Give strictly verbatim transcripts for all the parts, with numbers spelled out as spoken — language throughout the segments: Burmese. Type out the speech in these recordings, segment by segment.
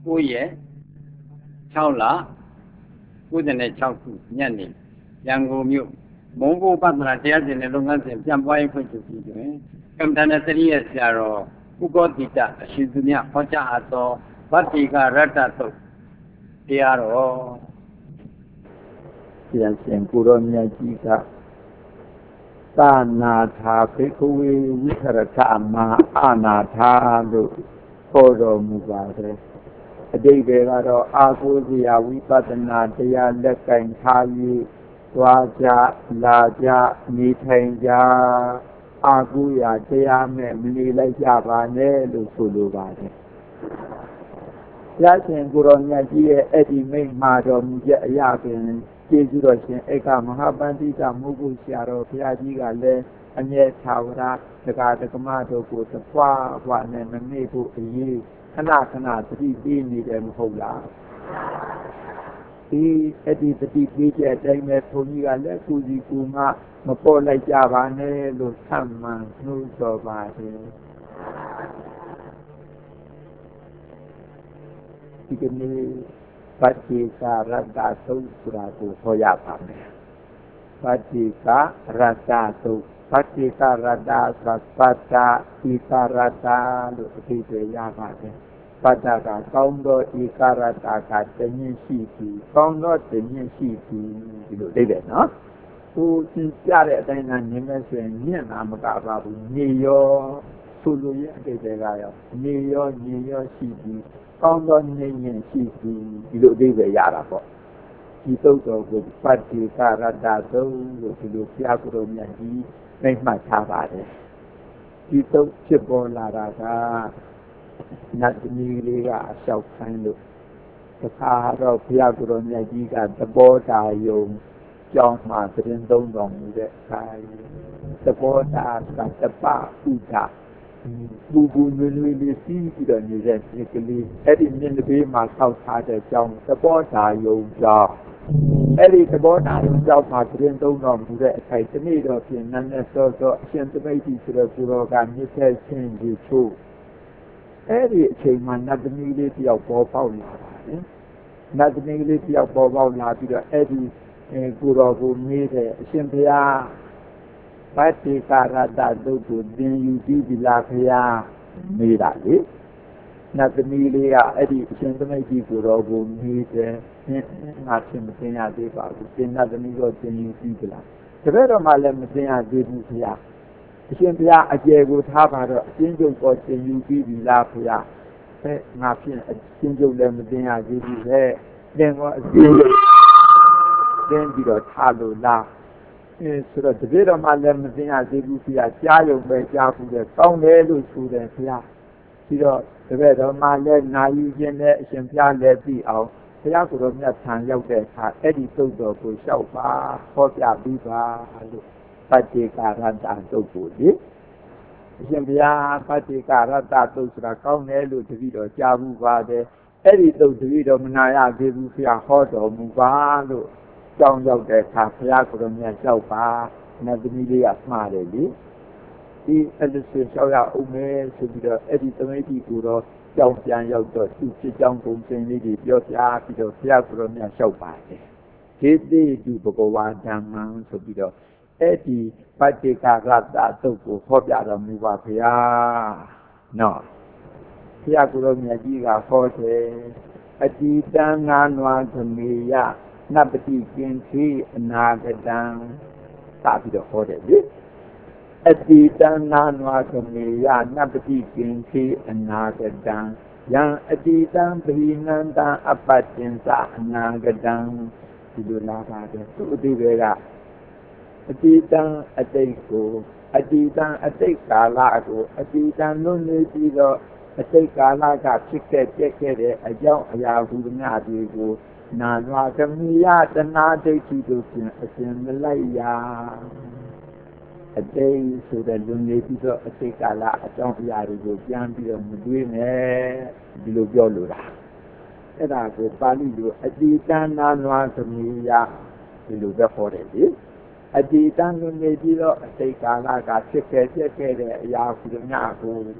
ကိုရဲ့၆လ၉၆ခုညနေရန်ကုန်မြို့မုံကိုပတ္တနာတရားစဉ်နဲ့လုပ်ငန်းစဉ်ပြန်ပွားရေးဖွင့်ချုပ်ပြီးတွင်ကမ္ဘာနဲ့တရိယဆရာတော်ဥကောတိတအရှင်သူမြဟောကြားအပ်သောဗတ္တိကရတ္တသုတ်တရားတော်ဆရာရှင်ကိုရောမြတ်ကြီးကသာနာထာဘေကဝေဝိခရထမအာနာထာလို့ဟောတော်မူပါတယ်အတိတ်တွေကတော့အာကိုစရာဝိပဿနာတရားလက်ကင်ထား၍သွားကြလာကြနေထိုင်ကြအာကိုရာတရားမဲ့မနေလိုက်ကြပါနဲ့လို့ဆိုလိုပါတယ်။ဆရာရှင်ကိုရောမြတ်ကြီးရဲ့အဲ့ဒီမိန့်မှာတော်မူချက်အရာပင်ကျေးဇူးတော်ရှင်ဧကမဟာပန္တိကမုဂ္ဂုဆရာတော်ဘုရားကြီးကလည်းအမြဲသာဝရဒကာဒကမတို့ကိုသဖွာဘွားနဲ့မမေ့ဖို့အရေးခဏခဏသတိပေးနေတယ်မဟုတ်လားဒီအဲ့ဒီသတိပေးတဲ့အတိုင်းပဲဘုန်းကြီးကလည်းကုစီကူမမပေါ်လိုက်ကြပါနဲ့လို့ဆမ်းမှန်နှိုးဆော်ပါတယ်ဒီကနေ့ပဋ္ဌိကာရတ္တသုတ်ဆိုတာကိုဟောရပါမယ်ပဋ္ဌိကာရတ္တသုတ်ပဋ္ဌိကာရတ္တသပတ္တဣကာရတ္တလို့အဓိပ္ပာယ်ရပါတယ်ပတ္တကကောင်းသောဣကာရတ္တကတဉ္ရှိသူကောင်းသောတဉ္ရှိသူဒီလိုသိတယ်နော်ဟိုသင်ပြတဲ့အတိုင်းကမြင်မဲ့ဆိုရင်ညံ့တာမကပါဘူးညရောဆိုလိုရဲ့အဓိပ္ပာယ်ကရောညရောညရောရှိသူကောင်းသောဉာဏ်ဉာဏ်ရှိသူဒီလိုအဓိပ္ပာယ်ရတာပေါ့ဒီသုတ်တော်ကိုပဋ္ဌိကာရတ္တသုတ်လို့ဒီလိုဘုရားကိုယ်တော်မြတ်ကြီးမိတ်မှတ်ထားပါတယ်ဒီသုတ်ဖြစ်ပေါ်လာတာကနတ်သမီးလေးကအလျှောက်ခိုင်းလို့တခါတော့ဘုရားကိုယ်တော်မြတ်ကြီးကသဘောတာယုံကြောင်းမှသတင်းသုံးတော်မူတဲ့အခါသဘောတာကတပဥဒဘူဘူနွေနွေလေးစီးပြီးတော့နေတဲ့ဒီကလေးအဲ့ဒီမြင်တဲ့ဘေးမှာဆောက်ထားတဲ့ကြောင်းသဘောတာယုံကြောင်းအဲ့ဒီသဘောတာယုံကြောင်းမှာသတင်းသုံးတော်မူတဲ့အခိုက်တနေ့တော့ပြင်နန်းနဲ့စောစောအရှင်သမိတ်ကြီးဆိုတဲ့ကိုရောကမြစ်သက်ချင်းကြီးချို့အဲ့ဒီအချိန်မှာနတ်သမီးလေးတယောက်ပေါ်ပေါက်လာပါတယ်နတ်သမီးလေးတယောက်ပေါ်ပေါက်လာပြီးတော့အဲ့ဒီကိုရောကိုမေးတဲ့အရှင်ဘုရားပဋ္ဌိကာရတ္တသုတ်ကိုသင်ယူပြီးပြီလားဘုရားမေးတာလေနတ်သမီးလေးကအဲ့ဒီအရှင်သမိတ်ကြီးကိုရောကိုမေးတယ်ငါချင်းမသိရသေးပါဘူးသင်နတ်သမီးတော့သင်ယူပြီးပြီလားတပည့်တော်မှလည်းမသိရသေးဘူးဘုရားအရှင်ဘုရားအကျယ်ကိုထားပါတော့အရှင်ကျုပ်တော့သင်ယူပြီးပြီလားဘုရားအဲငါဖြင့်အရှင်ကျုပ်လည်းမသိရသေးဘူးလေသင်ကအရှင်ကျုပ်သင်ပြီးတော့ထားလို့လားအဲဆိုတော့တပည့်တော်မှလည်းမသိရသေးဘူးဘုရားကြားရုံပဲကြားဘူးလေကောင်းတယ်လို့ဆိုတယ်ဘုရားပြီးတော့တပည့်တော်မှလည်းနာယူခြင်းနဲ့အရှင်ဘုရားလည်းသိအောင်ဘုရားကိုယ်တော်မြတ်ဆံရောက်တဲ့အခါအဲ့ဒီသုတ်တော်ကိုလျှောက်ပါဟောပြပြီးပါလို့ပဋ္ဌိကာရတ္တသုတ်ကိုလေအရှင်ဘုရားပဋ္ဌိကာရတ္တသုတ်ဆိုတာကောင်းတယ်လို့တပည့်တော်ကြားဘူးပါတယ်အဲ့ဒီသုတ်တပည့်တော်မနာရသေးဘူးဘုရားဟောတော်မူပါလို့ကြောင်းရောက်တဲ့အခါဘုရားကိုယ်တော်မြတ်လျှောက်ပါနတ်သမီးလေးကမှားတယ်လေဒီအဲ့ဒီဆိုလျှောက်ရအောင်မယ်ဆိုပြီးတော့အဲ့ဒီသမိတ်ကြီးကိုတော့ကြောင်းပြန်ရောက်တော့သူ့ဖြစ်ကြောင်းပုံစံလေးတွေပြောပြပြီးတော့ဘုရားကိုယ်တော်မြတ်လျှောက်ပါတယ်ဒေတိတုဘဂဝါဓမ္မံဆိုပြီးတော့အဲ့ဒီပဋ္ဌိကာရတ္တသုတ်ကိုဟောပြတော်မူပါဘုရားနော်ဘုရားကိုယ်တော်မြတ်ကြီးကဟောတယ်အတိတံငါနွားသမေယနပတိကင်ခေအနာဂတံသာပြီးတော့ဟောတယ်လေအတိတံငါနွားသမေယနပတိကင်ခေအနာဂတံယံအတိတံပရိနန္တံအပတ္တင်္စအနာဂတံဒီလိုလာပါတယ်သူအတိပဲကအတိတံအတိတ်ကိုအတိတံအတိတ်ကာလကိုအတိတံလွန်နေပြီးတော့အတိတ်ကာလကဖြစ်ခဲ့ပြည့်ခဲ့တဲ့အကြောင်းအရာဟူသမျှတွေကိုနာနွားကမိယတနာဒိဋ္ဌိတို့ဖြင့်အစဉ်မလိုက်ရာအတိတ်ဆိုတဲ့လွန်နေပြီးတော့အတိတ်ကာလအကြောင်းအရာတွေကိုပြန်ပြီးတော့မတွေးနဲ့ဒီလိုပြောလိုတာအဲ့ဒါကိုပါဠိလိုအတိတံနာနွားကမိယဒီလိုပဲဟောတယ်လေအတိတံလွန်နေပြီးတော့အတိတ်ကာလကဖြစ်ခဲ့ပြည့်ခဲ့တဲ့အရာဟူသမျှကို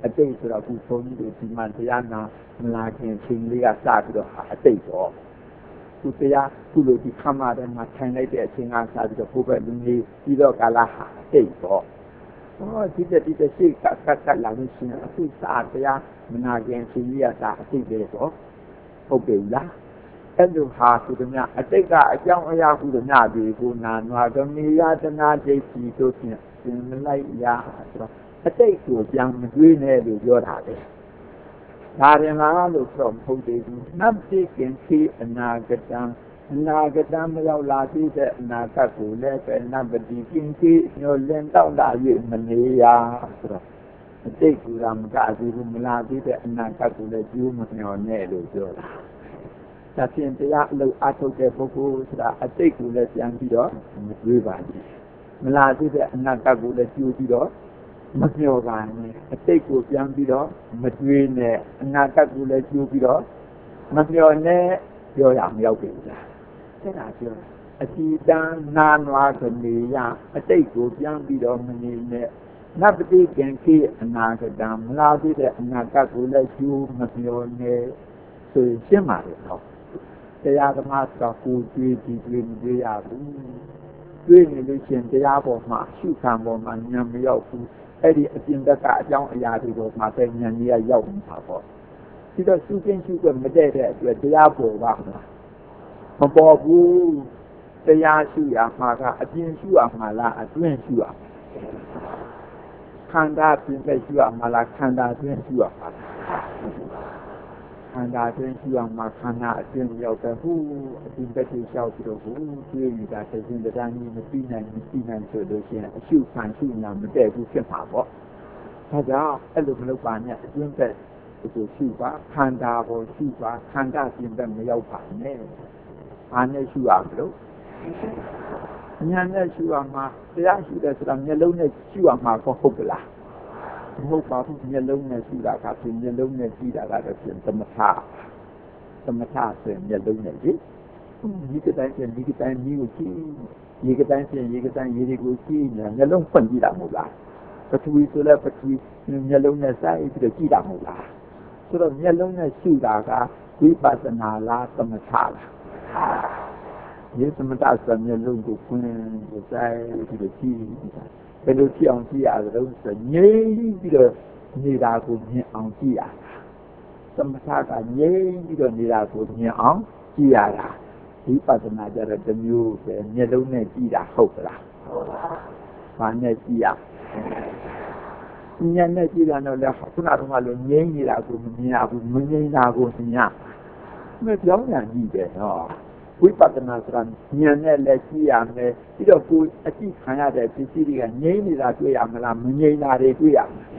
အတိတ်ဆိုတော့အခုဘုန်းကြီးတို့ဒီမှာတရားနာမလာခင်ချိန်လေးကစပြီးတော့အတိတ်တော့သူတရားသူ့လိုဒီခမတဲ့မှာထိုင်လိုက်တဲ့အချိန်ကစပြီးတော့ဘုဘလူကြီးပြီးတော့ကာလဟာအတိတ်တော့ဟောဒီတဲ့ဒီတဲ့ရှိကကကလာလို့ရှိရင်အခုစာတရားမနာခင်ချိန်လေးကစအတိတ်ပဲတော့ဟုတ်ပြီလားအဲ့လိုဟာသူတို့များအတိတ်ကအကြောင်းအရာခုတို့များပြီကိုနာနွားကမေယတနာဒိဋ္ဌိတို့ဖြင့်သင်လိုက်ရဆိုတော့အတိတ်ကိုပြန်မတွေးနဲ့လို့ပြောတာလေဒါရင်လားလို့ဆိုမဟုတ်သေးဘူးနတ်တိကင်ခေအနာဂတံအနာဂတံမရောက်လာသေးတဲ့အနာဂတ်ကိုလည်းပဲနတ်ပတိကင်ခေညောလင်းတောက်လာ၍မနေရဆိုတော့အတိတ်ကမကသေးဘူးမလာသေးတဲ့အနာဂတ်ကိုလည်းကျိုးမမျှော်နဲ့လို့ပြောတာဒါဖြင့်တရားအလုပ်အထုတ်တဲ့ပုဂ္ဂိုလ်ဆိုတာအတိတ်ကိုလည်းပြန်ပြီးတော့မတွေးပါနဲ့မလာသေးတဲ့အနာဂတ်ကိုလည်းကျိုးပြီးတော့မပြောပါနဲ့အတိတ်ကိုပြန်ပြီးတော့မတွေးနဲ့အနာဂတ်ကိုလည်းကျိုးပြီးတော့မပြောနဲ့ပြောရမရောက်ဘူးလားအဲ့ဒါပြောအတိတံနာနွားကနေရအတိတ်ကိုပြန်ပြီးတော့မနေနဲ့နတ်ပတိကံခေအနာဂတံမလာသေးတဲ့အနာဂတ်ကိုလည်းကျိုးမပြောနဲ့ဆိုရင်ရှင်းပါလေတော့တရားဓမ္မဆိုတာကိုတွေးကြည့်တွေးမတွေးရဘူးတွေးနေလို့ရှိရင်တရားပေါ်မှာရှုခံပေါ်မှာဉာဏ်မရောက်ဘူးအဲ့ဒီအပြင်ဘက်ကအကြောင်းအရာတွေပေါ်မှာပဲဉာဏ်ကြီးကရောက်နေတာပေါ့ဒီတော့ရှုခြင်းရှုကမတည့်တဲ့အတွက်တရားပေါ်ပါမပေါ်ဘူးတရားရှုရမှာကအပြင်ရှုရမှာလားအတွင်းရှုရမှာခန္ဓာပြင်ပဲရှုရမှာလားခန္ဓာအတွင်းရှုရမှာလားခန္ဓာအတွင်းရှိအောင်မှာခန္ဓာအတွင်းရောက်တဲ့ဟူအပြင်ဘက်ကိုလျှောက်ပြီးတော့ဟူတွေ့နေတာတစ်စဉ်တစ်တိုင်းမသိနိုင်မသိနိုင်ဆိုလို့ရှိရင်အရှုခံရှုနာမတည့်ဘူးဖြစ်မှာပေါ့ဒါကြောင့်အဲ့လိုမလုပ်ပါနဲ့အတွင်းဘက်ကိုရှုပါခန္ဓာကိုရှုပါခန္ဓာပြင်ဘက်မရောက်ပါနဲ့အားနဲ့ရှုရမလို့ဉာဏ်နဲ့ရှုရမှာတရားရှုတယ်ဆိုတာမျက်လုံးနဲ့ရှုရမှာဟုတ်ကလားမဟုတ်ပါဘူးမျက်လုံးနဲ့ရှိတာကပြင်မျက်လုံးနဲ့ရှိတာကတော့ပြင်သမထသမထဆိုမျက်လုံးနဲ့ကြည့်ဒီကတိုင်းပြင်ဒီကတိုင်းမျိုးကိုကြည့်ဒီကတိုင်းပြင်ဒီကတိုင်းရေတွေကိုကြည့်နေမျက်လုံးဖွင့်ကြည့်တာမဟုတ်လားပထဝီဆိုလည်းပထဝီမျက်လုံးနဲ့စိုက်ပြီးတော့ကြည့်တာမဟုတ်လားဆိုတော့မျက်လုံးနဲ့ရှိတာကဝိပဿနာလားသမထလားဒီသမထဆိုမျက်လုံးကိုဖွင့်ပြီးစိုက်ပြီးတော့ကြည့်ဘယ်လိုကြည့်အောင်ကြည့်ရအောင်ဆိုငြိမ်ပြီးတော့နေတာကိုမြင်အောင်ကြည့်ရသမထကငြိမ်ပြီးတော့နေတာကိုမြင်အောင်ကြည့်ရတာဒီပဿနာကြတော့တစ်မျိုးပဲမျက်လုံးနဲ့ကြည့်တာဟုတ်ကလားဟုတ်ပါဘူးဘာနဲ့ကြည့်ရဉာဏ်နဲ့ကြည့်တာတော့လည်းခုနကမှလို့ငြိမ်နေတာကိုမမြင်ရဘူးမငြိမ်တာကိုမြင်ရမပြောင်းပြန်ကြည့်တယ်နော်ဝိပဿနာဆိုတာဉာဏ်နဲ့လည်းကြည့်ရမယ်ပြီးတော့ကိုယ်အကြည့်ခံရတဲ့ပစ္စည်းတွေကငြိမ်းနေတာတွေ့ရမလားမငြိမ်းတာတွေတွေ့ရမလား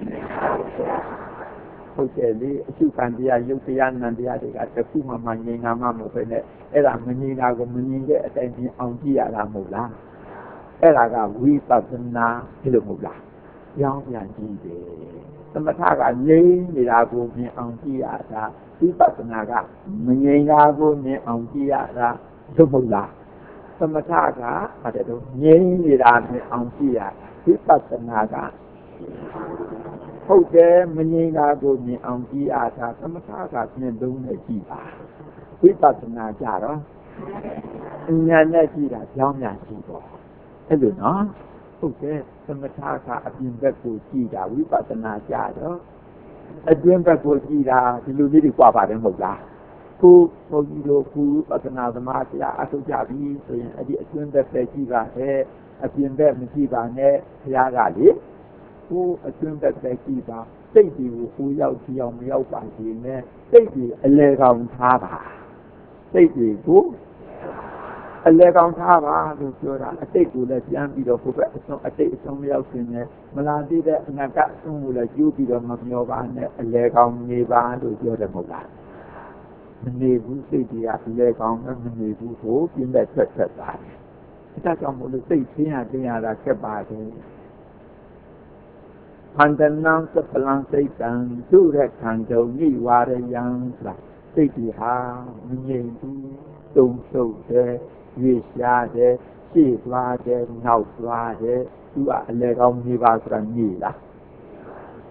ဟုတ်တယ်လေအရှုခံတရားယုတ်တရားနံတရားတွေကတခုမှမငြိမ်းတာမှမဟုတ်ပဲနဲ့အဲ့ဒါမငြိမ်းတာကိုမငြိမ်းတဲ့အတိုင်းပြင်အောင်ကြည့်ရတာမဟုတ်လားအဲ့ဒါကဝိပဿနာဒီလိုမဟုတ်လားကြောင်းပြန်ကြည့်တယ်သမထကငြိမ်းနေတာကိုမြင်အောင်ကြည့်ရတာဝိပဿနာကမငြိမ်းတာကိုမြင်အောင်ကြည့်ရတာဟုတ်မဟုတ်လားသမထကအဲ့ဒါငြိမ်းနေတာမြင်အောင်ကြည့်ရဝိပဿနာကဟုတ်တယ်မငြိမ်းတာကိုမြင်အောင်ကြည့်ရတာသမထကမျက်လုံးနဲ့ကြည့်ပါဝိပဿနာကြတော့ဉာဏ်နဲ့ကြည့်တာကြောင်းများကြည့်ပေါ့အဲ့လိုနော်ဟုတ်တယ်သမထကအပြင်ဘက်ကိုကြည့်တာဝိပဿနာကြတော့အတွင်းဘက်ကိုကြည့်တာဒီလိုလေးတွေကြွားပါတယ်မဟုတ်လားကိုဘုန်းကြီးတို့ကုပဿနာသမားတရားအထုတ်ကြပြီဆိုရင်အဲ့ဒီအတွင်းဘက်ပဲကြည့်ပါနဲ့အပြင်ဘက်မကြည့်ပါနဲ့ဘုရားကလေကိုအတွင်းဘက်ပဲကြည့်ပါစိတ်ဒီကိုကိုရောက်ကြည့်အောင်မရောက်ပါစေနဲ့စိတ်ဒီအလဲကောင်ထားပါစိတ်ဒီကိုအလဲကောင်ထားပါလို့ပြောတာအတိတ်ကိုလည်းပြန်ပြီးတော့ဘုရားအဆုံးအတိတ်အဆုံးမရောက်ခင်နဲ့မလာသေးတဲ့အနာဂတ်အဆုံးကိုလည်းကျိုးပြီးတော့မမျောပါနဲ့အလဲကောင်နေပါလို့ပြောတယ်မဟုတ်လားမနေဘူးစိတ်တွေကအလဲကောင်နဲ့မနေဘူးကိုပြင်းတဲ့ထွက်ထွက်သွားတယ်အဲဒါကြောင့်မို့လို့စိတ်ချင်းရတင်ရတာခက်ပါတယ်ခန္ဓာနံသပလံစိတ်တံသူရခန္ဓုံနိဝါရယံဆိုတာစိတ်တွေဟာမငြိမ်ဘူးတုံ့ဆုပ်တယ်ရွေ့ရှားတယ်ရှေ့သွားတယ်နောက်သွားတယ်သူကအလဲကောင်းနေပါဆိုတာနေလားဘ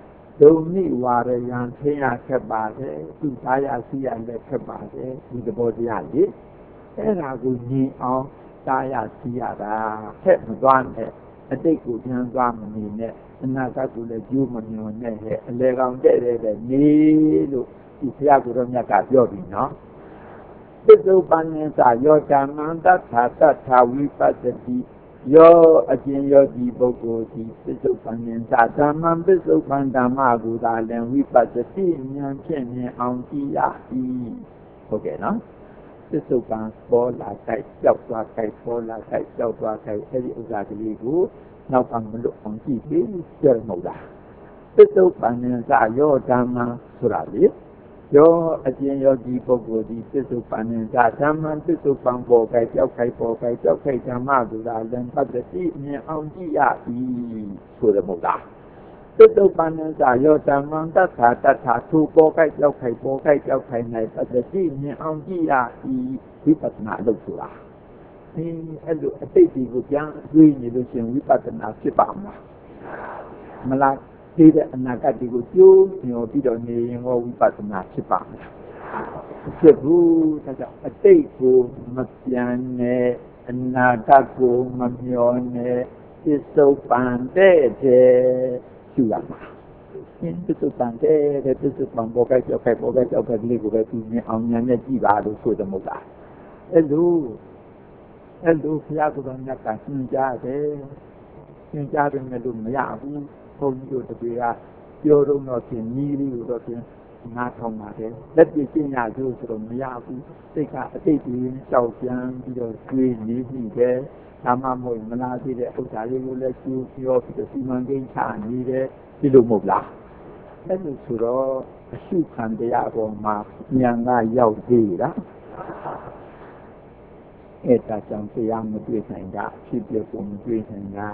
ဒုံနိဝါရယံထင်ရခက်ပါတယ်သူသားရစီရလည်းခက်ပါတယ်ဒီသဘောတရားလေအဲ့ဒါကိုညီအောင်သားရစီရတာဖက်မသွားနဲ့အတိတ်ကိုပြန်သွားမနေနဲ့အနာဂတ်ကိုလည်းကျိုးမမျှော်နဲ့ဟဲ့အလေကောင်တဲ့တဲ့နေလို့ဒီဆရာကိုယ်တော်မြတ်ကပြောပြီနော်ပစ္စုပန်ဉ္စယောဓမ္မံတထာတထာဝိပဿတိယောအကျဉ်ယောဒီပုဂ္ဂိုလ်ဒီပစ္စုပန်ဉ္စဓမ္မံပစ္စုပန်ဓမ္မကိုသာလည်းဝိပဿတိဉာဏ်ဖြင့်မြင်အောင်ကြည့်ရ၏ဟုတ်ကဲ့နော်ပစ္စုပန်ပေါ်လာတိုက်ကြောက်သွားတိုက်ပေါ်လာတိုက်ကြောက်သွားတိုက်အဲ့ဒီဥစ္စာကလေးကိုနောက်ကမလွတ်အောင်ကြည့်ပြီးပြောမဟုတ်လားပစ္စုပန်ဉ္စယောဓမ္မံဆိုတာလေယောအကျဉ်ယောဒီပုဂ္ဂိုလ်ဒီပစ္စုပန်ဉ္စဓမ္မံပစ္စုပန်ပေါ်ကကြောက်ခိုက်ပေါ်ကကြောက်ခိုက်ဓမ္မကိုသာလည်းပတ္တိမြင်အောင်ကြည့်ရ၏ဆိုရမို့လားပစ္စုပန်ဉ္စယောဓမ္မံတထာတထာသူပေါ်ကကြောက်ခိုက်ပေါ်ကကြောက်ခိုက်၌ပတ္တိမြင်အောင်ကြည့်ရ၏ဝိပဿနာလို့ဆိုတာဒီအဲ့လိုအတိတ်ဒီကိုပြန်တွေးနေလို့ရှိရင်ဝိပဿနာဖြစ်ပါမလားမလားဒီတဲ့အနာဂတ်ဒီကိုကျိုးညောပြီးတော့နေရင်ဟောဝိပဿနာဖြစ်ပါမလားဖြစ်ဘူးဒါကြောင့်အတိတ်ကိုမပြန်နဲ့အနာဂတ်ကိုမမျောနဲ့ပစ္စုပန်တဲ့တဲ့ရှိရမှာပစ္စုပန်တဲ့တဲ့ပစ္စုပန်ဘောကကြောက်ခဲ့ဘောကကြောက်ခဲ့ဒီကိုပဲသူမြင်အောင်ဉာဏ်နဲ့ကြည့်ပါလို့ဆိုတယ်မဟုတ်လားအဲ့လိုအဲ့လိုဘုရားကိုယ်တော်မြတ်ကသင်ကြားတယ်သင်ကြားတယ်လို့မရဘူးဘုန်းကြီးတို့တပည့်ကပြောတော့တော့ဖြင့်ညီးလေးကိုတော့ဖြင့်နားထောင်ပါတယ်လက်ပြကျင့်ရကြဆိုတော့မရဘူးစိတ်ကအတိတ်ကြီးရှောက်ပြန်ပြီးတော့တွေးနေပြီပဲဒါမှမဟုတ်မလားသေးတဲ့ဥစ္စာလေးကိုလည်းကျူးပြောပြီးတော့စီမံကိန်းချနေတယ်ဒီလိုမဟုတ်လားအဲ့လိုဆိုတော့အရှုခံတရားပေါ်မှာဉာဏ်ကရောက်သေးတာအဲ့ဒါကြောင့်တရားမတွေ့နိုင်တာဖြစ်ပြပုံမတွေ့နိုင်တာ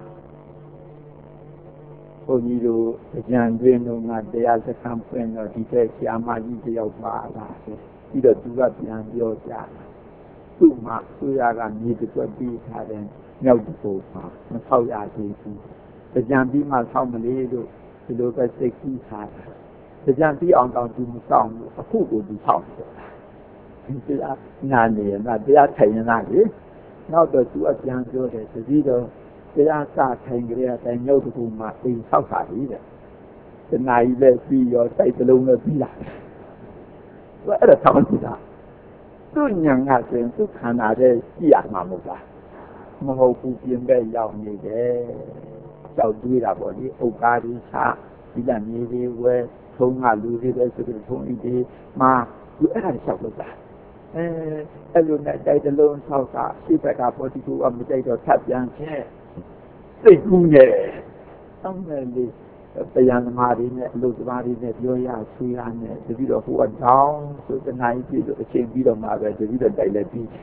ဘုန်းကြီးတို့ဉာဏ်တွင်တော့ငါတရားစခန်းဖွင့်တော့ဒီတဲ့ဆရာမကြီးတယောက်ပါလာတယ်ပြီးတော့သူကပြန်ပြောကြသူ့မှာသူရကမြေတစ်ွက်ပြီးထားတယ်မြောက်တစ်ပုံမှာမဆောက်ရသေးဘူးကြံပြီးမှဆောက်မလေးတို့ဒီလိုပဲစိတ်ကူးထားတယ်ကြံပြီးအောင်တောင်သူမဆောက်ဘူးအခုကိုသူဆောက်တယ်ဒီတရားနာနေရတာတရားထိုင်နေတာလေနောက်တော့သူအပြန်ပြောတယ်တတိတော့တရားစထိုင်ကြရတဲ့ညုတ်တကူမှာအိမ်ဆောက်တာကြီးတဲ့တဏှာကြီးလည်းပြီးရောတိုက်တလုံးလည်းပြီးလာတယ်သူအဲ့ဒါဆောင်းနေတာသူညံကဆိုရင်သူခန္ဓာတဲ့ကြည့်ရမှာမဟုတ်လားမဟုတ်ဘူးပြင်ပဲရောက်နေတယ်ကြောက်တွေးတာပေါ့လေဥက္ကာရိသဒီကမြေလေးဝဲထုံးကလူတွေပဲဆိုပြီးထုံးဤဒီမှာသူအဲ့ဒါလျှောက်လို့တာအဲအဲ့လိုနဲ့တိုက်တလုံးဆောက်တာရှိဘက်ကပေါ်ဒီကူအမတိုက်တော့ထပ်ပြန်ခဲ့စိတ်ကူးနေတယ်အောင်းမယ်လေတရားသမားတွေနဲ့အလုပ်သမားတွေနဲ့ပြောရဆွေးရနဲ့တပည့်တော်ဟိုအတောင်းဆိုတနိုင်ပြည့်လို့အချိန်ပြီးတော့မှပဲတပည့်တော်တိုက်လည်းပြီး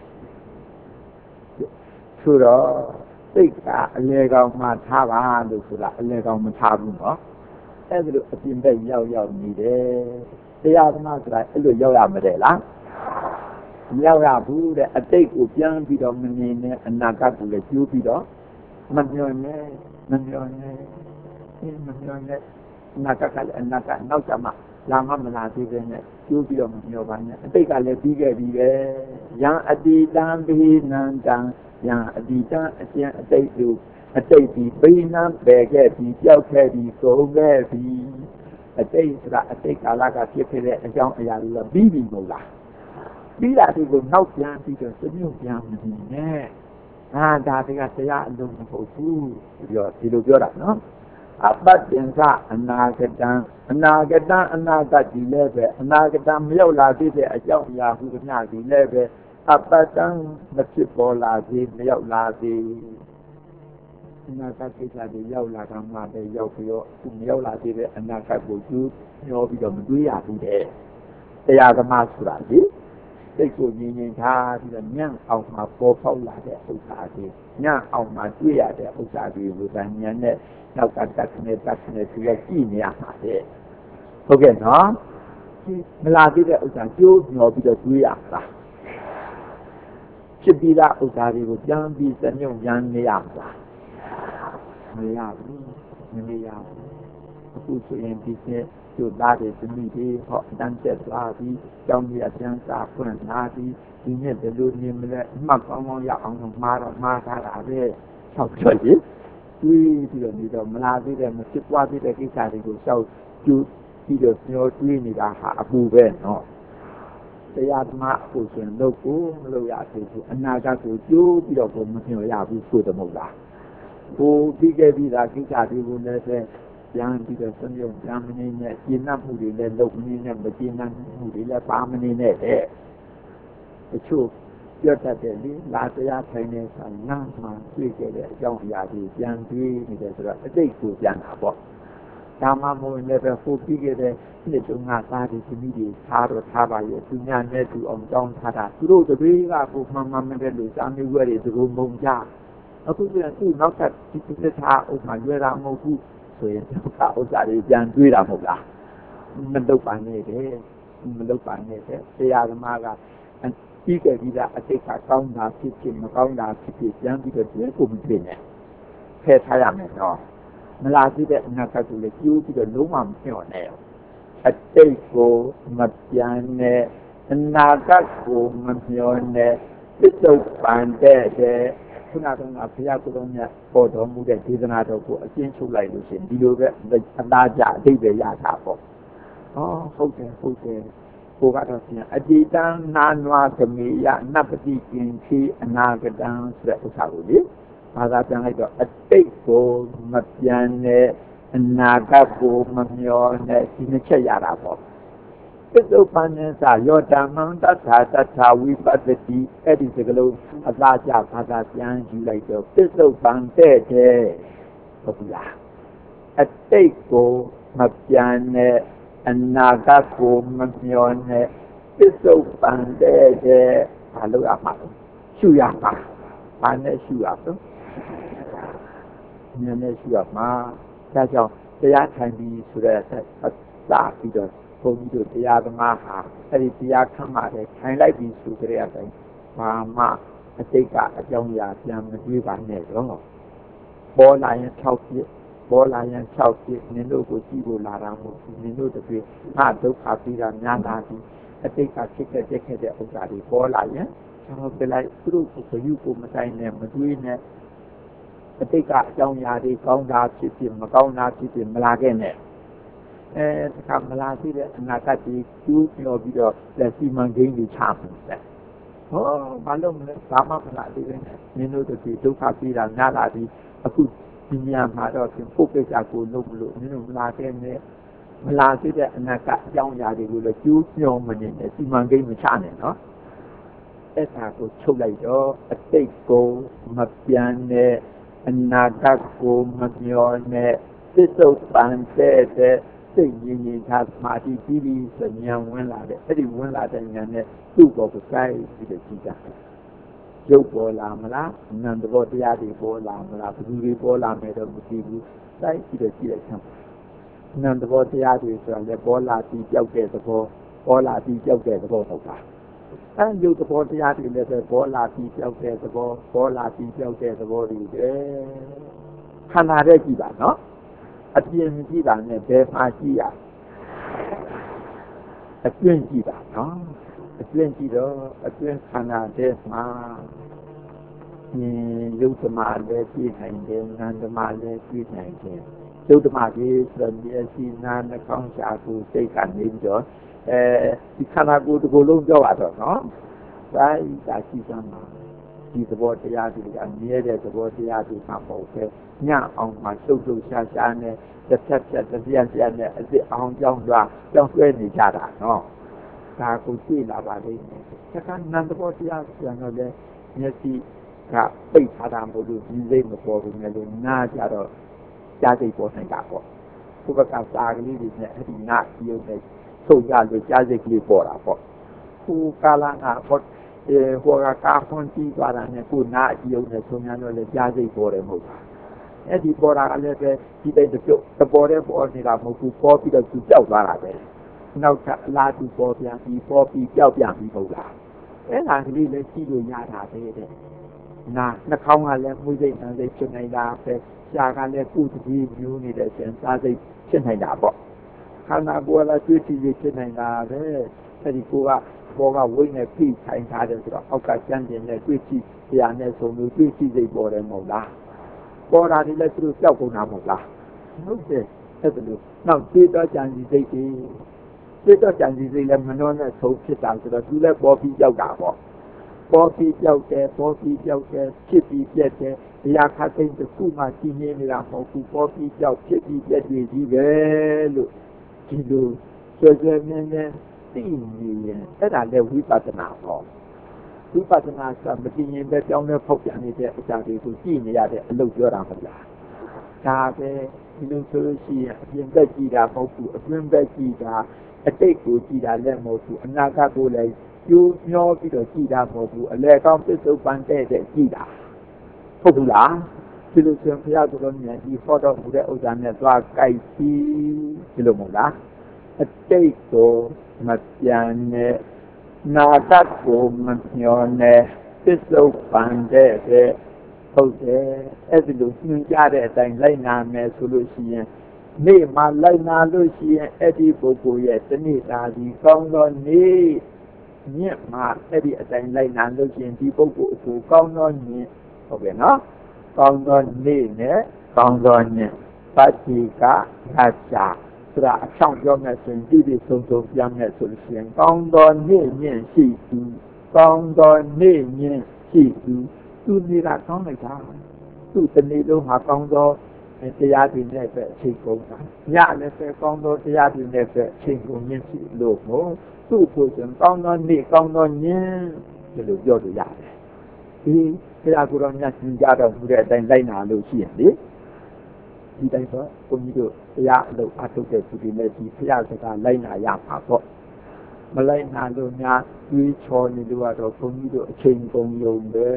ဆိုတော့စိတ်ကအလေကောင်မှထားပါလို့ဆိုတာအလေကောင်မထားဘူးနော်အဲ့ဒါလို့အပြင်ဘက်ရောက်ရောက်နေတယ်တရားသမားဆိုတာအဲ့လိုရောက်ရမတယ်လားမရောက်ရဘူးတဲ့အတိတ်ကိုပြန်ပြီးတော့မမြင်နဲ့အနာဂတ်ကိုလည်းကျိုးပြီးတော့မမျောနဲ့မမျောနဲ့မမျောနဲ့နာကကလည်းအနာကနောက်ကြမှာလာမမလာသေးပဲနဲ့ကျိုးပြီးတော့မမျောပါနဲ့အတိတ်ကလည်းပြီးခဲ့ပြီပဲယံအတိတံဘိနံတံယံအတိတံအကျဉ်အတိတ်လူအတိတ်ဒီဘိနံပယ်ခဲ့ပြီကြောက်ခဲ့ပြီကုန်ခဲ့ပြီအတိတ်ဆိုတာအတိတ်ကာလကဖြစ်ခဲ့တဲ့အကြောင်းအရာတွေကပြီးပြီမဟုတ်လားပြီးတာဒီကိုနောက်ပြန်ပြီးတော့စမြုပ်ပြန်မနေနဲ့အာဒါတကတရားအလုံးမဟုတ်ဘူးပြောဒီလိုပြောတာနော်အပတ္တင်္စအနာဂတံအနာဂတံအနာဂတ်ဒီလည်းပဲအနာဂတံမရောက်လာသေးတဲ့အကြောင်းအရာဟုသမျှဒီလည်းပဲအပတ္တံမဖြစ်ပေါ်လာသေးမရောက်လာသေးအနာဂတ်ကိစ္စတွေရောက်လာတာမှပဲရောက်ပြီးတော့သူမရောက်လာသေးတဲ့အနာဂတ်ကိုကျူးညှောပြီးတော့မတွေးရဘူးတဲ့တရားသမားဆိုတာလေစိတ်ကိုငြိမ်ငြိမ်ထားပြီးတော့ညံ့အောင်မှာပေါ်ပေါက်လာတဲ့ဥစ္စာတွေညံ့အောင်မှာတွေ့ရတဲ့ဥစ္စာတွေကိုဉာဏ်နဲ့နောက်ကတတ်နေတတ်နေသူရကြည့်နေရမှာတဲ့ဟုတ်ကဲ့နော်မလာသေးတဲ့ဥစ္စာကျိုးညှောပြီးတော့တွေးရမှာဖြစ်ပြီးသားဥစ္စာတွေကိုပြန်ပြီးစညုံရမ်းနေရမှာမရဘူးမရဘူးအခုဆိုရင်ဒီနေ့ကျိုးသားတွေသမီးတွေဟောတန်းတက်သွားပြီးကြောင်းကြီးအကျန်းစာဖွင့်လာပြီးဒီနေ့ဘယ်လိုနေမလဲအမှတ်ကောင်းကောင်းရအောင်မှားတော့မှားထားတာပဲဆောက်ကြည့်တွေးပြီးတော့ဒီတော့မလာသေးတဲ့မဖြစ်ပွားသေးတဲ့ကိစ္စတွေကိုရှောက်ကျူးပြီးတော့မျောတွေးနေတာဟာအပူပဲနော်တရားဓမ္မအပူဆိုရင်လုပ်ကိုမလုပ်ရသေးဘူးအနာဂတ်ကိုကျိုးပြီးတော့ကိုမမျောရဘူးဆိုတယ်မဟုတ်လားကိုပြီးခဲ့ပြီးသားကိစ္စတွေကိုလည်းပြန်ပြီးတော့ဆုံးယုံပြန်မနေနဲ့ကျင့်နှံ့မှုတွေလည်းလုပ်မနေနဲ့မကျင့်နှံ့မှုတွေလည်းပါမနေနဲ့တဲ့တချို့ပြောတတ်တယ်လေလာတရားထိုင်နေဆိုင်နာမှတွေ့ကြတဲ့အကြောင်းအရာတွေပြန်တွေးနေတယ်ဆိုတော့အတိတ်ကိုပြန်တာပေါ့ဒါမှမဟုတ်လည်းပဲဟိုပြီးခဲ့တဲ့နှစ်တုန်းကသားတွေသမီးတွေထားတော့ထားပါရဲ့သူများနဲ့သူအောင်ကြောင်းထားတာသူတို့တပည့်ကကိုမှန်မှန်မဲ့လို့စာမျိုးဝဲတွေသူတို့မုံကြအခုပြန်သူ့နောက်ထပ်ဒီတစ်ထားဥမာရွယ်တာမဟုတ်ဘူးဆိုရင်သူကဥစ္စာတွေပြန်တွေးတာမဟုတ်လားမလုပ်ပါနဲ့တဲ့မလုပ်ပါနဲ့တဲ့တရားဓမ္မကပြီးကြပြီးသားအတိတ်ကကောင်းတာဖြစ်ဖြစ်မကောင်းတာဖြစ်ဖြစ်ပြန်ပြီးတော့ဒီကိုမသိနဲ့ဖယ်ထားရမယ်နော်မလာသေးတဲ့အနာဂတ်ကိုလည်းကျိုးပြီးတော့လုံးဝမပြောင်းနဲ့အတိတ်ကိုမပြန်နဲ့အနာဂတ်ကိုမပြောင်းနဲ့ပြစ္ဆုတ်ပန်တဲ့ခုနကဘုရားကိုယ်တော်မြတ်ပေါ်တော်မူတဲ့ဒေသနာတော်ကိုအကျဉ်းချုပ်လိုက်လို့ရှိရင်ဒီလိုပဲအသားကြအတိတ်ပဲရတာပေါ့ဟောဟုတ်တယ်ဟုတ်တယ်ကိုကတော့ပြန်အတိတံနာနွားသမေယနပတိကင်ချီအနာဂတံဆိုတဲ့ဥစ္စာကိုလေဘာသာပြန်လိုက်တော့အတိတ်ကိုမပြန်နဲ့အနာဂတ်ကိုမမျောနဲ့ဒီနှစ်ချက်ရတာပေါ့ပစ္စုပန်နဲ့စာယောဓမ္မံတထာတထာဝိပတ္တိအဲ့ဒီစကလုံးအသားကြဘာသာပြန်ယူလိုက်တော့ပစ္စုပန်တဲ့တဲ့ဟုတ်ပြီလားအတိတ်ကိုမပြန်နဲ့အနာဂတ်ကိုမမျောနဲ့ပစ္စုပန်တဲ့တဲ့ဘာလို့ရမှာလဲရှုရမှာဘာနဲ့ရှုရတော့ဉာဏ်နဲ့ရှုရမှာဒါကြောင့်တရားထိုင်ပြီးဆိုတဲ့အသာပြီးတော့ဘုန်းကြီးတို့တရားသမားဟာအဲ့ဒီတရားခမ်းပါတယ်ထိုင်လိုက်ပြီးဆိုကြတဲ့အတိုင်းဘာမှအတိတ်ကအကြောင်းအရာပြန်မတွေးပါနဲ့တော့ပေါ်လာရင်၆ပြည့်ပေါ်လာရင်၆ပြည့်နင်တို့ကိုကြည့်ဖို့လာတာမဟုတ်ဘူးနင်တို့တည်းငါဒုက္ခပြီးတာများလာပြီအတိတ်ကဖြစ်ခဲ့တဲ့ခဲ့တဲ့ဥစ္စာတွေပေါ်လာရင်ကျွန်တော်ပြလိုက်သူတို့ကိုဘယူကိုမဆိုင်နဲ့မတွေးနဲ့အတိတ်ကအကြောင်းအရာတွေကောင်းတာဖြစ်ဖြစ်မကောင်းတာဖြစ်ဖြစ်မလာခဲ့နဲ့အဲတခါမလာသေးတဲ့အနာဂတ်ကြီးကျူးပြောပြီးတော့လက်စီမံကိန်းတွေချမယ်ဟောဘာလို့မလဲဘာမှမလာသေးဘူးနင်တို့တို့ဒုက္ခပြီးတာများလာပြီအခုဒီညမှာတော့ဖြင့်ပုတ်ပိတ်စာကိုလုပ်လို့နင်တို့မလာခဲ့နဲ့မလာသေးတဲ့အနာဂတ်အကြောင်းအရာတွေကိုလည်းကျူးပြောမနေနဲ့စီမံကိန်းမချနဲ့နော်အဲ့ဒါကိုချုပ်လိုက်တော့အတိတ်ကိုမပြန်နဲ့အနာဂတ်ကိုမမျောနဲ့ပစ္စုပန်တဲ့တဲ့စိတ်ရင်းရင်းထားမာတိပြီးပြီးစဉ္ညာဝင်လာတဲ့အဲ့ဒီဝင်လာတဲ့ဉာဏ်နဲ့သူ့ဘောကိုစိုက်ပြီးတော့ကြည့်တာရုပ်ပေါ်လာမလားနံတဘောတရားတွေပေါ်လာမလားဘယ်သူတွေပေါ်လာမယ်တော့မသိဘူးစိုက်ပြီးတော့ကြည့်လိုက်ဆမ်းနံတဘောတရားတွေဆိုတာလည်းပေါ်လာပြီးကြောက်တဲ့သဘောပေါ်လာပြီးကြောက်တဲ့သဘောဟုတ်ပါအဲရုပ်သဘောတရားတွေလည်းပဲပေါ်လာပြီးကြောက်တဲ့သဘောပေါ်လာပြီးကြောက်တဲ့သဘောတွေပဲခန္ဓာရဲ့ကြည့်ပါနော်အပြင်ကြည့်တာနဲ့ဘယ်မှာကြည့်ရအတွင်းကြည့်တာနော်အတွင်းကြည့်တော့အတွင်းခန္ဓာတဲ့မှာရုပ်ဓမ္မလည်းကြည့်နိုင်တယ်နာမ်ဓမ္မလည်းကြည့်နိုင်တယ်ရုပ်ဓမ္မကြီးဆိုမျက်စိနားနှာခေါင်းရှားကိုစိတ်ကနေပြီးတော့အဲဒီခန္ဓာကိုယ်တစ်ခုလုံးပြောပါတော့နော်ဒါဤသာရှိစမ်းပါဒီသဘောတရားတွေကအမြဲတဲ့သဘောတရားတွေမှမဟုတ်ပဲညအောင်မှလှုပ်လှုပ်ရှားရှားနဲ့တစ်ဖြတ်ဖြတ်တစ်ပြက်ပြက်နဲ့အစ်စ်အောင်ကြောင်းသွားကြောင်းဆွဲနေကြတာနော်ဒါကိုသိလာပါလိမ့်မယ်သက္ကနန္တဘောတရားပြန်တော့လေမျက်စိကပိတ်ထားတာမဟုတ်လို့ဒီစိတ်မပေါ်ဘူးလေလို့နားကြတော့ကြားစိတ်ပေါ်နေတာပေါ့ဘုဘကစာကလေးတွေနဲ့အဲ့ဒီနားပြုတ်နေထုတ်ရလို့ကြားစိတ်ကလေးပေါ်တာပေါ့ခုကာလနာပေါ့အဲဟိုကကာဖွန်ကြည့်သွားတာနဲ့ခုနာအယုံနဲ့ဆုံးများတော့လေကြားစိတ်ပေါ်တယ်မဟုတ်ဘူးအဲ့ဒီပေါ်တာကလည်းပဲဒီတိတ်တပြုတ်တပေါ်တဲ့ပေါ်နေတာမဟုတ်ဘူးပေါ်ပြီးတော့သူကြောက်သွားတာပဲနောက်ထပ်အလားတူပေါ်ပြန်ပြီးပေါ်ပြီးကြောက်ပြန်ပြီးဟုတ်လားအဲ့ဒါကလေးလည်းကြည့်လို့ရတာပဲတဲ့နာနှာခေါင်းကလည်းမှုစိတ်နှံစိတ်ဖြစ်နေတာပဲရရှာကလည်းကုသတိယူနေတဲ့ရှင်စားစိတ်ဖြစ်နေတာပေါ့ခန္ဓာကိုယ်ကတွေ့ကြည့်ရဖြစ်နေတာပဲအဲဒီကိုကဘောကဝိနဲ့ဖိထိုင်ထားတယ်ဆိုတော့အောက်ကကျန်းကျင်နဲ့တွေ့ကြည့်တရားနဲ့ဆိုလို့တွေ့ကြည့်စိတ်ပေါ်တယ်မဟုတ်လားပေါ်တာဒီလည်းသူတို့ကြောက်ကုန်တာမဟုတ်လားဟုတ်တယ်အဲ့ဒါလို့နောက်သိတော့ကြံစီစိတ်တွေသိတော့ကြံစီစိတ်လည်းမနှောနဲ့ဆုံးဖြစ်တာဆိုတော့သူလည်းပေါ်ပြီးကြောက်တာပေါ့ပေါ်ပြီးကြောက်တယ်ပေါ်ပြီးကြောက်တယ်ဖြစ်ပြီးပြက်တယ်တရားခတ်သိတစ်ခုမှရှင်းနေနေတာမဟုတ်ဘူးပေါ်ပြီးကြောက်ဖြစ်ပြီးပြက်တွေကြီးပဲလို့ဒီလိုဆွေဆွေမြဲမြဲသိနေရင်အဲ့ဒါလည်းဝိပဿနာပေါ့ဝိပဿနာဆိုမသိရင်ပဲကြောင်းနဲ့ဖောက်ပြန်နေတဲ့အရာတွေကိုကြည့်နေရတဲ့အလုပ်ပြောတာမဟုတ်လားဒါပဲဒီလိုဆိုလို့ရှိရင်အပြင်ဘက်ကြည့်တာမဟုတ်ဘူးအတွင်းဘက်ကြည့်တာအတိတ်ကိုကြည့်တာလည်းမဟုတ်ဘူးအနာဂတ်ကိုလည်းကျိုးမျောပြီးတော့ကြည့်တာမဟုတ်ဘူးအလဲကောင်းပြစ္ဆုတ်ပန်တဲ့တဲ့ကြည့်တာဟုတ်ဘူးလားဒီလိုဆိုရင်ဘုရားတော်မြတ်ဒီဟောတော်မူတဲ့ဥစ္စာနဲ့သွားကြိုက်ပြီးဒီလိုမဟုတ်လားအတိတ်ကိုမပြန်နဲ့နာဂတ်ကိုမမျောနဲ့ပြစ္ဆုတ်ပန်တဲ့တဲ့ဟုတ်တယ်အဲ့ဒီလိုညွှန်ကြားတဲ့အတိုင်းလိုက်နာမယ်ဆိုလို့ရှိရင်နေ့မှာလိုက်နာလို့ရှိရင်အဲ့ဒီပုဂ္ဂိုလ်ရဲ့တဏှာဒီကောင်းသောနေ့ညက်မှာအဲ့ဒီအတိုင်းလိုက်နာလို့ရှိရင်ဒီပုဂ္ဂိုလ်ကိုကောင်းသောညက်ဟုတ်ကဲ့နော်ကောင်းသောနေ့နဲ့ကောင်းသောညက်ပဋ္ဌိကအစ္စာဆိုတာအဆောင်ပြောမယ်ဆိုရင်ဒီဒီဆုံးဆုံးပြန်မယ်ဆိုလို့ရှိရင်ကောင်းသောနေ့ညက်ရှိသူကောင်းသောနေ့ညက်ရှိသူသူနေတာကောင်းလိုက်တာသူတနေ့လုံးဟာကောင်းသောတရားတွေနဲ့ပဲအချိန်ကုန်တာညလည်းပဲကောင်းသောတရားတွေနဲ့ပဲအချိန်ကုန်ရင်းရှိလို့မို့သူ့ကိုယ်ဆိုကောင်းသောနေ့ကောင်းသောညဒီလိုပြောလို့ရတယ်ဒီတရားကိုယ်တော်မြတ်ရှင်ကြတော်မူတဲ့အတိုင်းလိုက်နာလို့ရှိရင်လေဒီတိုင်းဆိုဘုန်းကြီးတို့တရားအလုပ်အထုတ်တဲ့သူတွေနဲ့ဒီဘုရားစကားလိုက်နာရမှာပေါ့မလိုက်နာလို့များတွေးချော်နေလို့ကတော့ဘုန်းကြီးတို့အချိန်ကုန်ရုံပဲ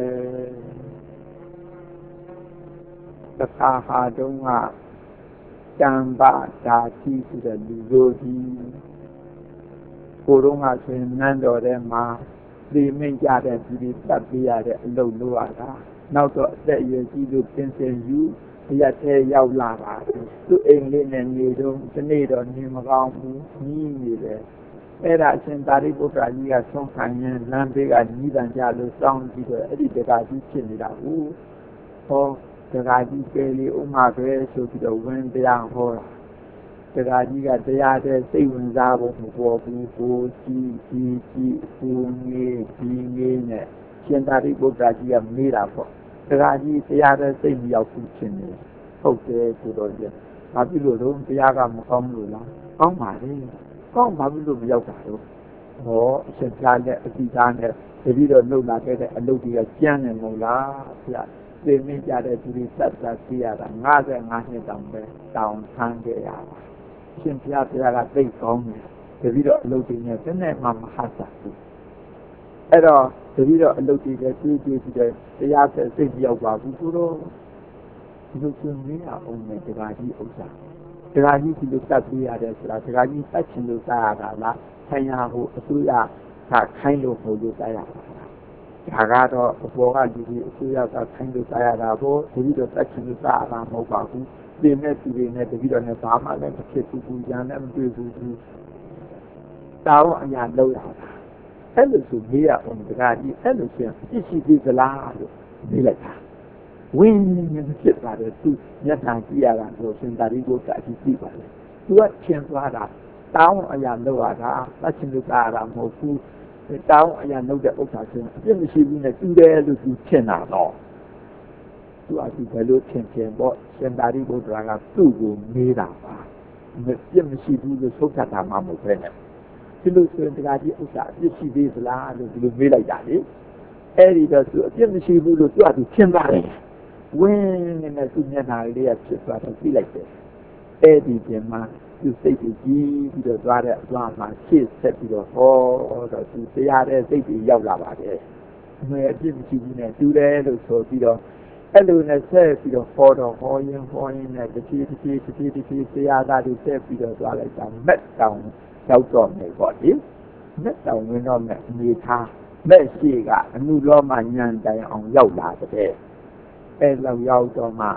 တခါဟာတုန်းကတံပါဓာတိဆိုတဲ့လူတို့ကြီးကိုတုန်းကဆိုရင်နန်းတော်ထဲမှာဒီမင်းကြတဲ့သူတွေတတ်ပြရတဲ့အလုပ်လုပ်ရတာနောက်တော့အသက်အရွယ်ကြီးလို့ပြင်ဆင်ယူရက်သေးရောက်လာပါသူအိမ်လေးနဲ့နေတော့ဒီနေ့တော့နေမကောင်းဘူးကြီးနေတယ်အဲ့ဒါအရှင်သာရိပုတ္တရာကြီးကဆုံးခံရင်လမ်းဘေးကညီးတန်ကြလို့စောင်းပြီးတော့အဲ့ဒီတကားကြီးဖြစ်နေတာဟုတ်ဟောတကားကြီးပဲလေဥမာပဲဆိုပြီးတော့ဝင်တရားဟောတကားကြီးကတရားတဲ့စိတ်ဝင်စားဖို့မပေါ်ဘူးကိုကြီးကြီးကြီးကိုငေးကြီးငေးနဲ့ရှင်သာရိပုတ္တရာကြီးကမေးတာပေါ့တကားကြီးတရားတဲ့စိတ်မရောက်ဘူးဖြစ်နေဟုတ်တယ်ဆိုတော့ကြဘာဖြစ်လို့တော့တရားကမကောင်းလို့လားကောင်းပါလေကောင်းပါဘူးလို့မရောက်တာတော့ဟောအရှင်ပြနဲ့အတိသားနဲ့တတိတော့လှုပ်လာခဲ့တဲ့အလုပ်တွေကကျန်းနေမို့လားဆရာသိမင်းကြတဲ့သူတွေသတ်သတ်သိရတာငါးဆယ်ငါးနှစ်တောင်ပဲတောင်ဆန်းခဲ့ရပါအရှင်ပြပြကသိကောင်းတယ်တတိတော့အလုပ်တွေနဲ့တစ်နဲ့မှမဟာစားဘူးအဲ့တော့တတိတော့အလုပ်တွေကတွေးတွေးပြီးတော့တရားဆက်စိတ်ရောက်ပါဘူးသူတို့ဒီလိုသင်ရအောင်နဲ့တရားကြီးဥစ္စာတရားကြီးဒီလိုတတ်ပြရတယ်ဆိုတာတရားကြီးတတ်ချင်လို့တတ်ရတာလားဆိုင်ရာကိုအစိုးရကခိုင်းလို့ပို့လို့တတ်ရတာဒါကတော့အပေါ်ကလူကြီးအစိုးရကခိုင်းလို့တတ်ရတာပေါ့ဒီလိုတော့တတ်ချင်လို့တတ်ရတာမဟုတ်ပါဘူးဒီမဲ့သူတွေနဲ့တတိတော့နဲ့ဘာမှလည်းမဖြစ်ဘူးဘူးညာနဲ့မတွေ့ဘူးဘူးတောင်းအရာလုံးရတာအဲ့လိုဆိုမေးရအောင်တရားကြီးအဲ့လိုဆိုရင်ပြည့်စုံသေးသလားလို့မေးလိုက်တာဝင်းနေဖြစ်ပါတယ်သူမျက်နှာကြည့်ရတာဆိုရှင်သာရိပုတ္တရာကြီးကြည့်ပါလေသူကထင်သွားတာတောင်းအရာလောက်ရတာသတ်ချင်လို့တာရမဟုတ်ဘူးတောင်းအရာလောက်တဲ့ဥစ္စာဆိုအပြစ်မရှိဘူးနဲ့တူတယ်လို့သူထင်တာတော့သူအတူဘယ်လိုထင်ထင်ပေါ့ရှင်သာရိပုတ္တရာကသူ့ကိုမေးတာပါမပြစ်မရှိဘူးလို့ဆုံးဖြတ်တာမှမဟုတ်ပဲနဲ့ဒီလိုဆိုရင်တရားကြီးဥစ္စာအပြစ်ရှိသေးသလားလို့ဒီလိုမေးလိုက်တာလေအဲ့ဒီတော့သူအပြစ်မရှိဘူးလို့သူအတူထင်ပါတယ်ဝင်းနေတဲ့သူမျက်နှာလေးကဖြစ်သွားတော့သိလိုက်တယ်အဲ့ဒီပြင်မှာသူစိတ်ကြီးပြီးတော့သွားတဲ့အသွားမှာရှေ့ဆက်ပြီးတော့ဟောတော့သူတရားတဲ့စိတ်ကြီးရောက်လာပါတယ်အမေအပြစ်မရှိဘူးနဲ့တူတယ်လို့ဆိုပြီးတော့အဲ့လိုနဲ့ဆက်ပြီးတော့ဟောတော့ဟောရင်ဟောရင်နဲ့တစ်ပြေးတစ်ပြေးတစ်ပြေးတစ်ပြေးတရားသားတွေဆက်ပြီးတော့သွားလိုက်တာမက်တောင်ရောက်တော့မယ်ပေါ့လေမက်တောင်ဝင်တော့မယ်အနေထားမက်ရှိကအနုလောမဉာဏ်တိုင်အောင်ရောက်လာတဲ့အဲ့လောက်ရောက်တော့မှ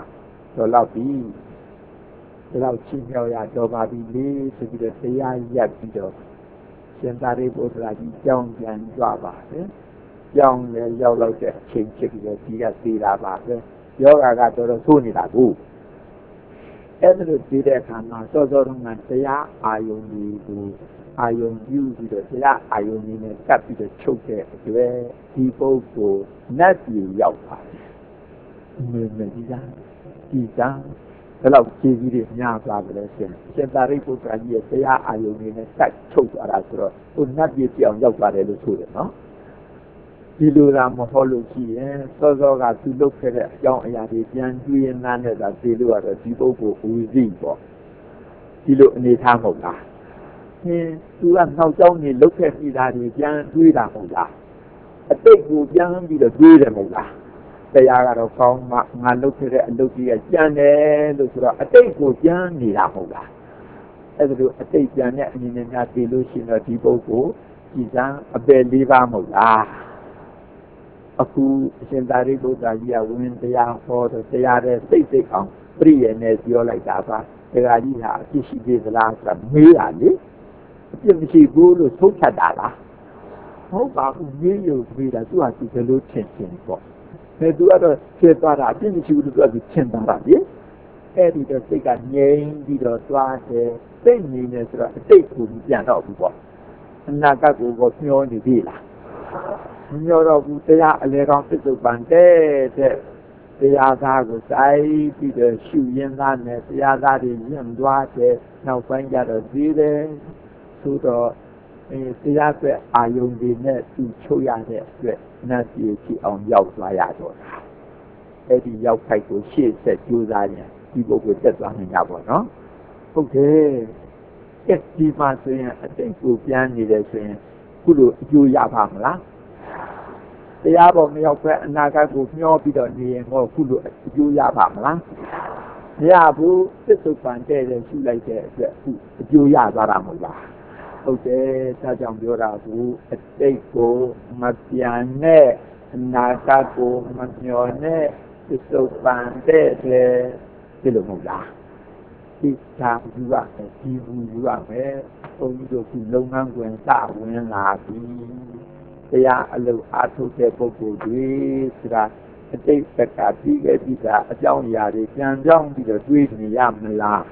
တော်လောက်ပြီဒီလောက်ချင်းမြောက်ရတော်ပါပြီလေဆိုပြီးတော့တရားရပ်ပြီးတော့ရှင်သာရိပုတ္တရာကြီးကြောင်းပြန်ကြွပါတယ်ကြောင်းလည်းရောက်လောက်တဲ့အချိန်ဖြစ်ပြီးတော့ဒီကသေးတာပါပဲယောဂါကတော်တော်ဆိုးနေတာကိုအဲ့ဒါလိုဒီတဲ့အခါမှာစောစောတုန်းကတရားအာယုန်ကြီးကိုအာယုန်ပြုပြီးတော့တရားအာယုန်ကြီးနဲ့ကပ်ပြီးတော့ချုပ်တဲ့အတွက်ဒီပုဂ္ဂိုလ်နတ်ပြည်ရောက်ပါတယ်မင်းမကြီးသားဒီသားဘယ်လောက်ခြေကြီးတွေများသွားကြလဲရှင်ရှင်သာရိပုတ္တရာကြီးရဲ့တရားအာယုန်ကြီးနဲ့ကပ်ချုပ်သွားတာဆိုတော့ဟိုနတ်ပြည်ပြောင်းရောက်သွားတယ်လို့ဆိုတယ်နော်ဒီလိုသာမဟုတ်လို့ရှိရင်စောစောကသူလုပ်ခဲ့တဲ့အကြောင်းအရာတွေပြန်ကြည့်ရင်နားနဲ့သာသိလို့ရတော့ဒီပုဂ္ဂိုလ်ဦးစီးပေါ့ဒီလိုအနေထားမဟုတ်လားဟင်းသူကနောက်ကျောင်းနေလုပ်ခဲ့ပြီးသားတွေပြန်တွေးတာမဟုတ်လားအတိတ်ကိုပြန်ပြီးတော့တွေးတယ်မဟုတ်လားတရားကတော့ကောင်းမှငါလုပ်ခဲ့တဲ့အလုပ်ကြီးကကျန်တယ်လို့ဆိုတော့အတိတ်ကိုပြန်နေတာမဟုတ်လားအဲ့ဒါလိုအတိတ်ပြန်တဲ့အမြင်နဲ့များသိလို့ရှိရင်တော့ဒီပုဂ္ဂိုလ်ကြည်စံအပယ်လေးပါမဟုတ်လားအခုအရှင်သာရိပုတ္တရာကြီးကဝင်တရားဟောတော့တရားတဲ့စိတ်စိတ်အောင်ပြည့်ရနဲ့ပြောလိုက်တာပါတရားကြီးဟာအပြစ်ရှိသေးသလားဆိုတာမေးတာလေအပြစ်မရှိဘူးလို့သုံးဖြတ်တာလားဟုတ်ပါဘူးမေးရုံမေးတာသူကသူဘယ်လိုထင်ထင်ပေါ့ဒါသူကတော့ဖြစ်သွားတာအပြစ်မရှိဘူးလို့သူကထင်သွားတာလေအဲ့ဒီတော့စိတ်ကငြိမ်ပြီးတော့သွားတယ်စိတ်ငြိမ်နေဆိုတော့အတိတ်ကိုပြန်တော့ဘူးပေါ့အနာဂတ်ကိုကိုမျောနေပြီလားညောတော့ဘူးတရားအလေကောင်းပြစ္ဆုတ်ပန်တဲ့တဲ့တရားသားကိုစိုက်ပြီးတော့ရှုရင်းသားနဲ့တရားသားတွေညံ့သွားတဲ့နောက်ပိုင်းကျတော့ဒီတယ်သို့တော့အဲတရားဆွဲအာယုန်တွေနဲ့သူချုပ်ရတဲ့အတွက်နတ်ပြည်ကြည့်အောင်ရောက်သွားရတော့တာအဲ့ဒီရောက်ခိုက်ကိုရှေ့ဆက်ကြိုးစားရင်ဒီပုဂ္ဂိုလ်တက်သွားနိုင်ကြပါတော့ဟုတ်တယ်အဲ့ဒီမှာဆိုရင်အတိတ်ကိုပြန်နေတယ်ဆိုရင်ခုလိုအကျိုးရပါမလားတရားပေါ်မရောက်ပဲအနာဂတ်ကိုမျောပြီးတော့နေရင်ဟောခုလိုအကျိုးရပါမလားမရဘူးသစ္စုပန်တဲ့တဲ့ရှုလိုက်တဲ့အတွက်ခုအကျိုးရသွားတာမဟုတ်လားဟုတ်တယ်ဒါကြောင့်ပြောတာကူအတိတ်ကိုမပြန်နဲ့အနာဂတ်ကိုမမျောနဲ့သစ္စုပန်တဲ့တဲ့ဒီလိုမဟုတ်လားဒီသာယူရမယ်ဒီဘူးယူရမယ်ဘုန်းကြီးတို့ခုလုပ်ငန်းခွင်စဝင်လာပြီတရားအလုပ်အားထုတ်တဲ့ပုဂ္ဂိုလ်တွေဆိုတာအတိတ်ကပြီးခဲ့ပြီးတာအကြောင်းအရာတွေပြန်ပြောင်းပြီးတော့တွေးနေရမလား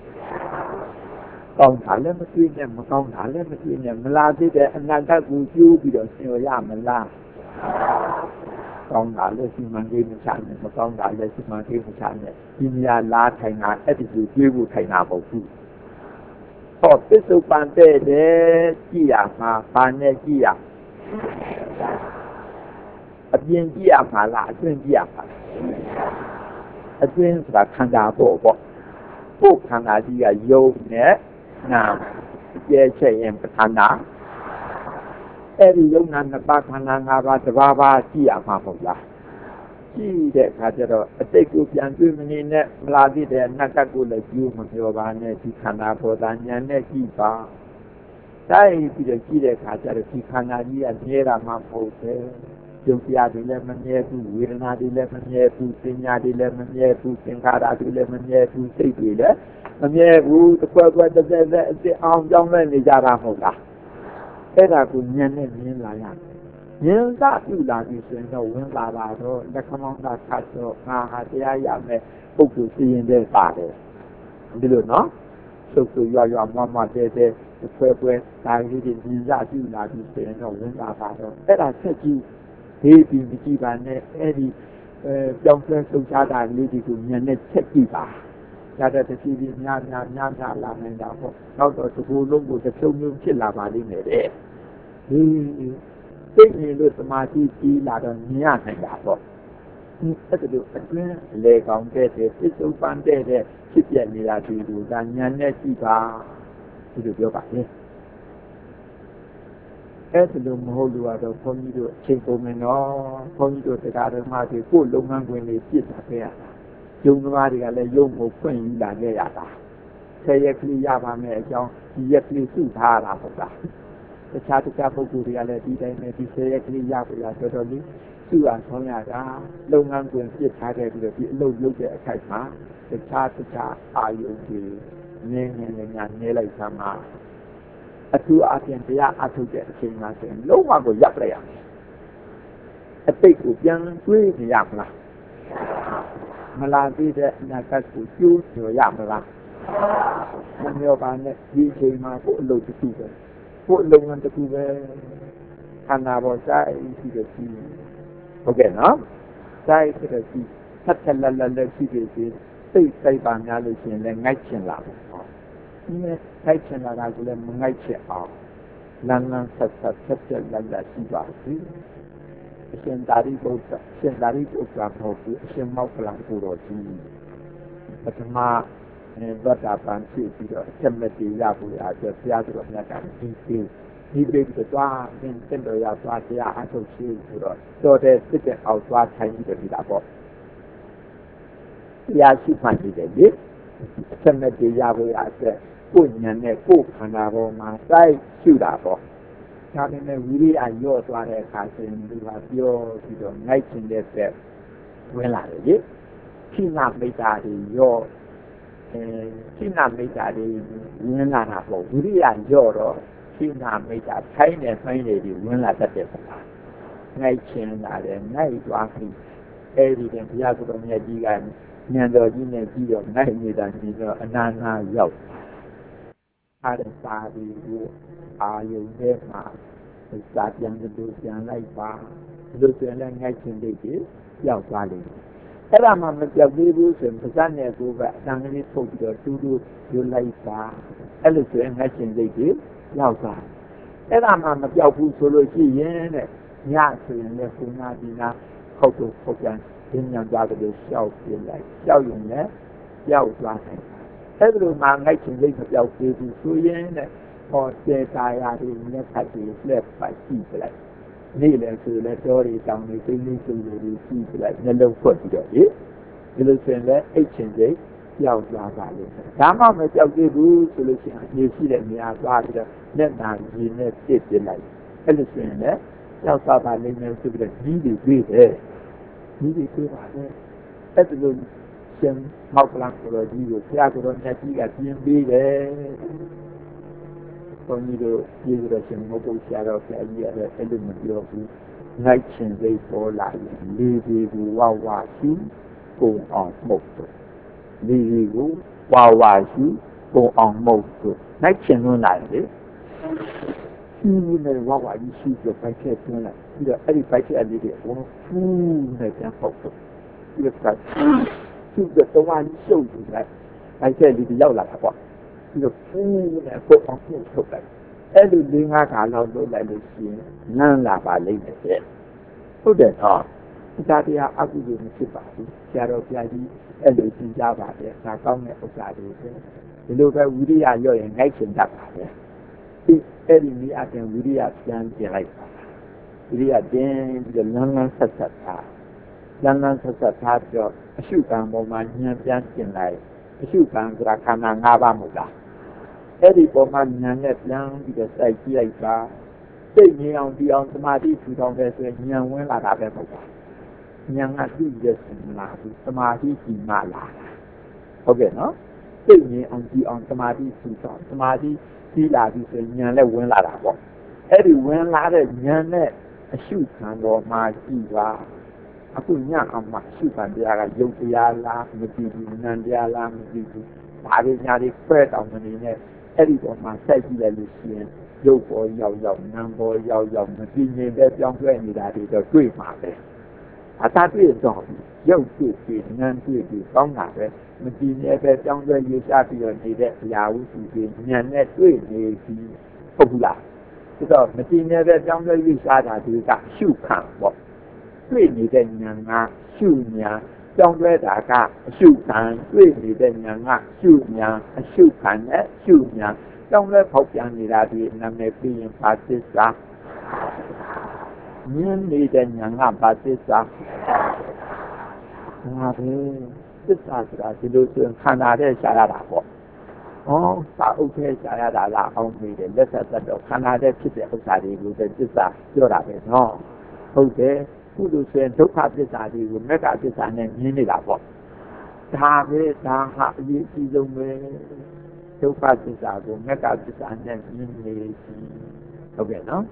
ကောင်းတာလည်းမတွေးနဲ့မကောင်းတာလည်းမတွေးနဲ့မလာသေးတဲ့အနာဂတ်ကိုကျိုးပြီးတော့ဆင်ရရမလားကောင်းတာလည်းစီမံကိန်းမချနဲ့မကောင်းတာလည်းစီမံကိန်းမချနဲ့ဒီများလားထိုင်တာအဲ့ဒီကိုတွေးဖို့ထိုင်တာမဟုတ်ဘူးဟောပစ္စုပန်တဲ့ကြည့်ရမှာဘာနဲ့ကြည့်ရအပြင်ကြည့်ရမှာလားအတွင်းကြည့်ရမှာအတွင်းဆိုတာခန္ဓာပေါ့ပေါ့ပုခန္ဓာကြီးကယုံနဲ့နာကျဲချက်ရင်ပဋ္ဌာနာအဲ့ဒီယုံနာနှစ်ပါးခန္ဓာ၅ပါးတစ်ပါးပါးကြည့်ရမှာမဟုတ်လားကြည့်တဲ့အခါကျတော့အတိတ်ကိုပြန်တွေ့မနေနဲ့မလာသေးတဲ့အနာဂတ်ကိုလည်းကြည့်မပြောပါနဲ့ဒီခန္ဓာပေါ်တာဉာဏ်နဲ့ကြည့်ပါတိုင်းပြီးတော့ကြည့်တဲ့အခါကျတော့ဒီခန္ဓာကြီးကမြဲတာမှမဟုတ်ဘူးယုတ်တရားတွေလည်းမမြဲဘူးဝေဒနာတွေလည်းမမြဲဘူးပညာတွေလည်းမမြဲဘူးသင်္ခါရတွေလည်းမမြဲဘူးစိတ်တွေလည်းမမြဲဘူးတစ်ခွက်ခွက်တစ်သက်သက်အစ်အောင်ကြောင်းမဲ့နေကြတာမဟုတ်လားအဲ့ဒါကိုဉာဏ်နဲ့မြင်လာရတယ်ဉာဏ်သာပြုလာပြီဆိုရင်တော့ဝင်လာတာတော့လက်ခမောင်းသာခတ်တော့ငါဟာတရားရမယ်ပုဂ္ဂိုလ်စီရင်တဲ့ပါတယ်ဒီလိုနော်ဆုပ်ဆုပ်ရွရွမမတဲတဲဆွဲပွဲဒါကြီးတွေမြင်ရပြုလာပြီဆိုရင်တော့ဝင်လာတာတော့အဲ့ဒါဆက်ကြည့်ဒီဒီမကြည့်ပါနဲ့အဲ့ဒီအဲကြောင်းဆွဲဆုပ်ချတာလေးဒီကိုဉာဏ်နဲ့ချက်ကြည့်ပါရတဲ့တတိယများများများများလာနေတာပေါ့နောက်တော့ဒီလိုလုံးကိုတစ်ဖြုံဖြုံဖြစ်လာပါလိမ့်မယ်တဲ့ဒီစိတ်ရင်လို့သမာဓိကြီးလာတော့မြင်ရနိုင်တာပေါ့အဲ့ဒါလိုအတွင်းလေကောင်းတဲ့တဲ့စိတ်စုံပန်းတဲ့တဲ့ဖြစ်ပြနေတာဒီလိုဒါဉာဏ်နဲ့ကြည့်ပါဒီလိုပြောပါလေအဲ့ဒါလိုမဟုတ်လို့တော့ဘုန်းကြီးတို့အချိန်ကုန်မယ်နော်ဘုန်းကြီးတို့တရားတော်မှာဒီကိုယ်လုပ်ငန်းခွင်လေးပြစ်တာခဲ့ရတာယုံသမားတွေကလည်းယုံကိုဖွင့်ယူလာခဲ့ရတာဆယ်ရက်ကလေးရပါမယ်အကြောင်းဒီရက်ကလေးစုထားတာဟုတ်လားတခြားတခြားပုဂ္ဂိုလ်တွေကလည်းဒီတိုင်းနဲ့ဒီဆယ်ရက်ကလေးရဖို့ရတော်တော်လေးသူ့အောင်ဆောင်ရတာလုပ်ငန်းခွင်ပြစ်ထားခဲ့ပြီးတော့ဒီအလုပ်လုပ်တဲ့အခိုက်မှာတခြားတခြားအာယုတွေနည်းနည်းနဲ့ညာနေလိုက်သမှာအထူးအပြင်တရားအထုတ်တဲ့အချိန်မှာဆိုရင်လုံးဝကိုရပ်လိုက်ရမယ်အတိတ်ကိုပြန်တွေးနေရမလားမလာသေးတဲ့အနာဂတ်ကိုကျိုးညွှန်ရမလားမမျှော်ပါနဲ့ဒီအချိန်မှာကိုယ်အလုပ်တစ်ခုပဲကိုယ်အလုပ်ငန်းတစ်ခုပဲခန္ဓာပေါ်ဆိုင်ရှိတဲ့ရှိဟုတ်ကဲ့နော်ဆိုင်ရှိတဲ့ရှိဆက်ဆက်လက်လက်လက်ရှိတဲ့ရှိစိတ်စိတ်ပါများလို့ရှိရင်လည်းငိုက်ချင်လာဘူးဒီနဲ့ငိုက်ချင်လာတာကိုလည်းမငိုက်ချင်အောင်လန်းလန်းဆက်ဆက်ဆက်ဆက်လက်လက်ရှိပါစေအရှင်သာရိပုတ္တအရှင်သာရိပုတ္တမဟုတ်ဘူးအရှင်မောက္ခလံကိုတော်ကြီးပထမဗတ္တပံဖြစ်ပြီးတော့ချက်မဲ့တည်ရဖို့ရအတွက်ဘုရားတော်မြတ်ကဒီပြီးဒီပြီးတော့သွားသင်တတော်ရသွားတရားအထုတ်ရှိဆိုတော့တော်တဲ့စစ်တဲ့အောက်သွားထိုင်ပြီးတော့ဒီတာပေါ့တရားရှိမှနေတယ်လေချက်မဲ့တည်ရဖို့ရအတွက်ကိုယ်ဉာဏ်နဲ့ကိုယ်ခန္ဓာပေါ်မှာစိုက်ရှုတာပေါ့ဒါပေမဲ့ဝိရိယရော့သွားတဲ့အခါကျရင်ဒီမှာပြောပြီးတော့ငိုက်ချင်တဲ့ဆက်ဝင်လာတယ်လေခိနာမိတ်တာတွေရော့အဲခိနာမိတ်တာတွေဝင်လာတာပေါ့ဝိရိယရော့တော့ခိနာမိတ်တာထိုင်းနေဆိုင်းနေပြီးဝင်လာတတ်တဲ့ပုံပါငိုက်ချင်လာတယ်ငိုက်သွားပြီးအဲဒီတည်းဘုရားကိုယ်တော်မြတ်ကြီးကဉာဏ်တော်ကြီးနဲ့ပြီးတော့ငိုက်နေတာကြီးတော့အနာနာရောက်အားရစာပြီးအာယုန်ထဲမှာစာပြန်လို့ပြန်လိုက်ပါလို့ဆိုရင်လည်းငိုက်ချင်တဲ့ကြီးရောက်သွားလိမ့်မယ်အဲ့ဒါမှမပြောက်သေးဘူးဆိုရင်ပါးစပ်နဲ့ကိုယ်ကအတန်ကလေးထုတ်ပြီးတော့တူးတူးယူလိုက်ပါအဲ့လိုဆိုရင်ငိုက်ချင်တဲ့ကြီးရောက်သွားအဲ့ဒါမှမပြောက်ဘူးဆိုလို့ရှိရင်တဲ့ညဆိုရင်လည်းခုနဒီနာခုတ်ထုတ်ထုတ်ပြန်ဉာဏ်ကြားကလေးရှောက်ပြလိုက်ရှောက်ရင်လည်းကြောက်သွားတယ်အဲ့လိုမှငိုက်ချင်တဲ့မပြောက်သေးဘူးဆိုရင်တဲ့ဟောစေတာယာတွေနဲ့ဖတ်ပြီးလက်ပတ်ကြည့်လိုက်နေ့လည်းဆိုလည်းတော်ရီတောင်တွေသိသိစုတွေကြည့်လိုက်နှလုံးဖွက်ပြီးတော့ဒီလိုဆိုရင်လည်းအိတ်ချင်စိတ်ကြောက်သွားပါလိမ့်မယ်ဒါမှမကြောက်သေးဘူးဆိုလို့ရှိရင်နေရှိတဲ့နေရာသွားပြီးတော့လက်နာရင်းနဲ့ပြစ်ပြလိုက်အဲ့လိုဆိုရင်လည်းကြောက်သွားပါလိမ့်မယ်ဆိုပြီးတော့ကြီးတွေတွေ့တယ်ကြီးတွေတွေ့ပါလေအဲ့ဒီလိုရှင်မောက္ခလံကိုတော်ကြီးကိုဘုရားကိုယ်တော်မြတ်ကြီးကပြင်ပေးတယ်ဘုန်းကြီးတို့ပြည်တော်ရှင်မဟုတ်ဆရာတော်ဆရာကြီးအဲ့အဲ့လိုမပြောဘူးငိုက်ချင်စိတ်ပေါ်လာရင်လေဒီကိုဝဝရှိကိုအောင်မှုတ်တယ်လေဒီကိုဝဝရှိကိုအောင်မှုတ်တယ်ငိုက်ချင်လွန်းလာတယ်ရှိနေဝဝကြီးရှိကြပိုက်ချက်သွင်းလိုက်ပြီးတော့အဲ့ဒီပိုက်ချက်အလေးတွေဝဖူးနဲ့ပြန်ပုတ်တယ်ပြီးတော့သူ့ကတော့ဝါကြီးရှုပ်နေလိုက်ပိုက်ချက်လေးတွေရောက်လာတာပေါ့ပြီးတော့ဖူးနဲ့ပုတ်အောင်ပြုတ်ထုတ်လိုက်အဲ့လိုလေးငါးခါလောက်လုပ်လိုက်လို့ရှိရင်နန်းလာပါလိမ့်မယ်တဲ့ဟုတ်တယ်နော်ဒါတရားအကုသိုလ်မဖြစ်ပါဘူးဆရာတော်ဘုရားကြီးအဲ့လိုသင်ကြားပါတယ်ဒါကောင်းတဲ့ဥစ္စာတွေပဲဒီလိုပဲဝိရိယရော့ရင်ငိုက်ချင်တတ်ပါတယ်ဒီအဲ့ဒီနေ့အတင်ဝိရိယပြန်ပြင်လိုက်ပါဝိရိယတင်ပြီးတော့လန်းလန်းဆက်ဆက်ထားလန်းလန်းဆက်ဆက်ထားပြီးတော့အရှုခံပေါ်မှာဉာဏ်ပြန်ပြင်လိုက်အရှုခံဆိုတာခန္ဓာ၅ပါးမဟုတ်လားအဲ့ဒီပုံမှန်ဉာဏ်နဲ့ပြန်ပြီးတော့စိုက်ကြည့်လိုက်ပါစိတ်ငြိမ်အောင်ဒီအောင်သမာဓိထူထောင်တယ်ဆိုရင်ဉာဏ်ဝင်လာတာပဲမဟုတ်ပါဉာဏ်ကသူ့ရဲ့စင်လာဘူးသမာဓိကြီးမှလာဟုတ်ကဲ့နော်စိတ်ငြိမ်အောင်ဒီအောင်သမာဓိထူထောင်သမာဓိကြီးလာပြီဆိုရင်ဉာဏ်လည်းဝင်လာတာပေါ့အဲ့ဒီဝင်လာတဲ့ဉာဏ်နဲ့အရှုခံပေါ်မှာကြည့်ပါအခုညအောင်မှရှုခံတရားကယုတ်တရားလားမကြည့်ဘူးဉာဏ်တရားလားမကြည့်ဘူးဘာတွေညာတွေဖဲ့တောင်နေနဲ့အဲ့ဒီပေါ်မှာစိုက်ကြည့်လိုက်လို့ရှိရင်ရုပ်ပေါ်ရောက်ရောက်နာမ်ပေါ်ရောက်ရောက်မကြည့်ရင်ပဲပြောင်းလဲနေတာတွေတော့တွေ့မှာပဲအသာတွေ့တော့ရုပ်တွေ့ပြီးနာမ်တွေ့ပြီးကောင်းတာပဲမကြည့်ရင်ပဲပြောင်းလဲရွေးချပြီးတော့နေတဲ့အရာဝတ္ထုတွေဉာဏ်နဲ့တွေ့နေပြီးဟုတ်ဘူးလားဒါတော့မကြည့်ရင်ပဲပြောင်းလဲရွေးချတာတွေကရှုခံပေါ့တွေ့နေတဲ့ဉာဏ်ကရှုဉာဏ်ကြောင်းလဲတာကအရှုခံတွေ့နေတဲ့ဉာဏ်ကရှုဉာဏ်အရှုခံနဲ့ရှုဉာဏ်ကြောင်းလဲဖောက်ပြန်နေတာဒီနာမည်ပြီးရင်ပါသစ္စာဉာဏ်နေတဲ့ဉာဏ်ကပါသစ္စာငါပဲသစ္စာဆိုတာဒီလိုဆိုရင်ခန္ဓာတဲ့ရှားရတာပေါ့哦，စာအုပ်ထဲရှာရတာလားအောင်မေးတယ်လက်ဆက်သက်တော့ခန္ဓာတဲ့ဖြစ်တဲ့ဥစ္စာတွေကိုပဲသစ္စာပြောတာပဲနော်ဟုတ်တယ်ကုသိုလ်ဆိုရင်ဒုက္ခသစ္စာတွေကိုမေတ္တာသစ္စာနဲ့မြင်နေတာပေါ့ဒါပဲဒါဟာအရေးကြီးဆုံးပဲဒုက္ခသစ္စာကိုမေတ္တာသစ္စာနဲ့မြင်နေပြီဟုတ်ကဲ့နော်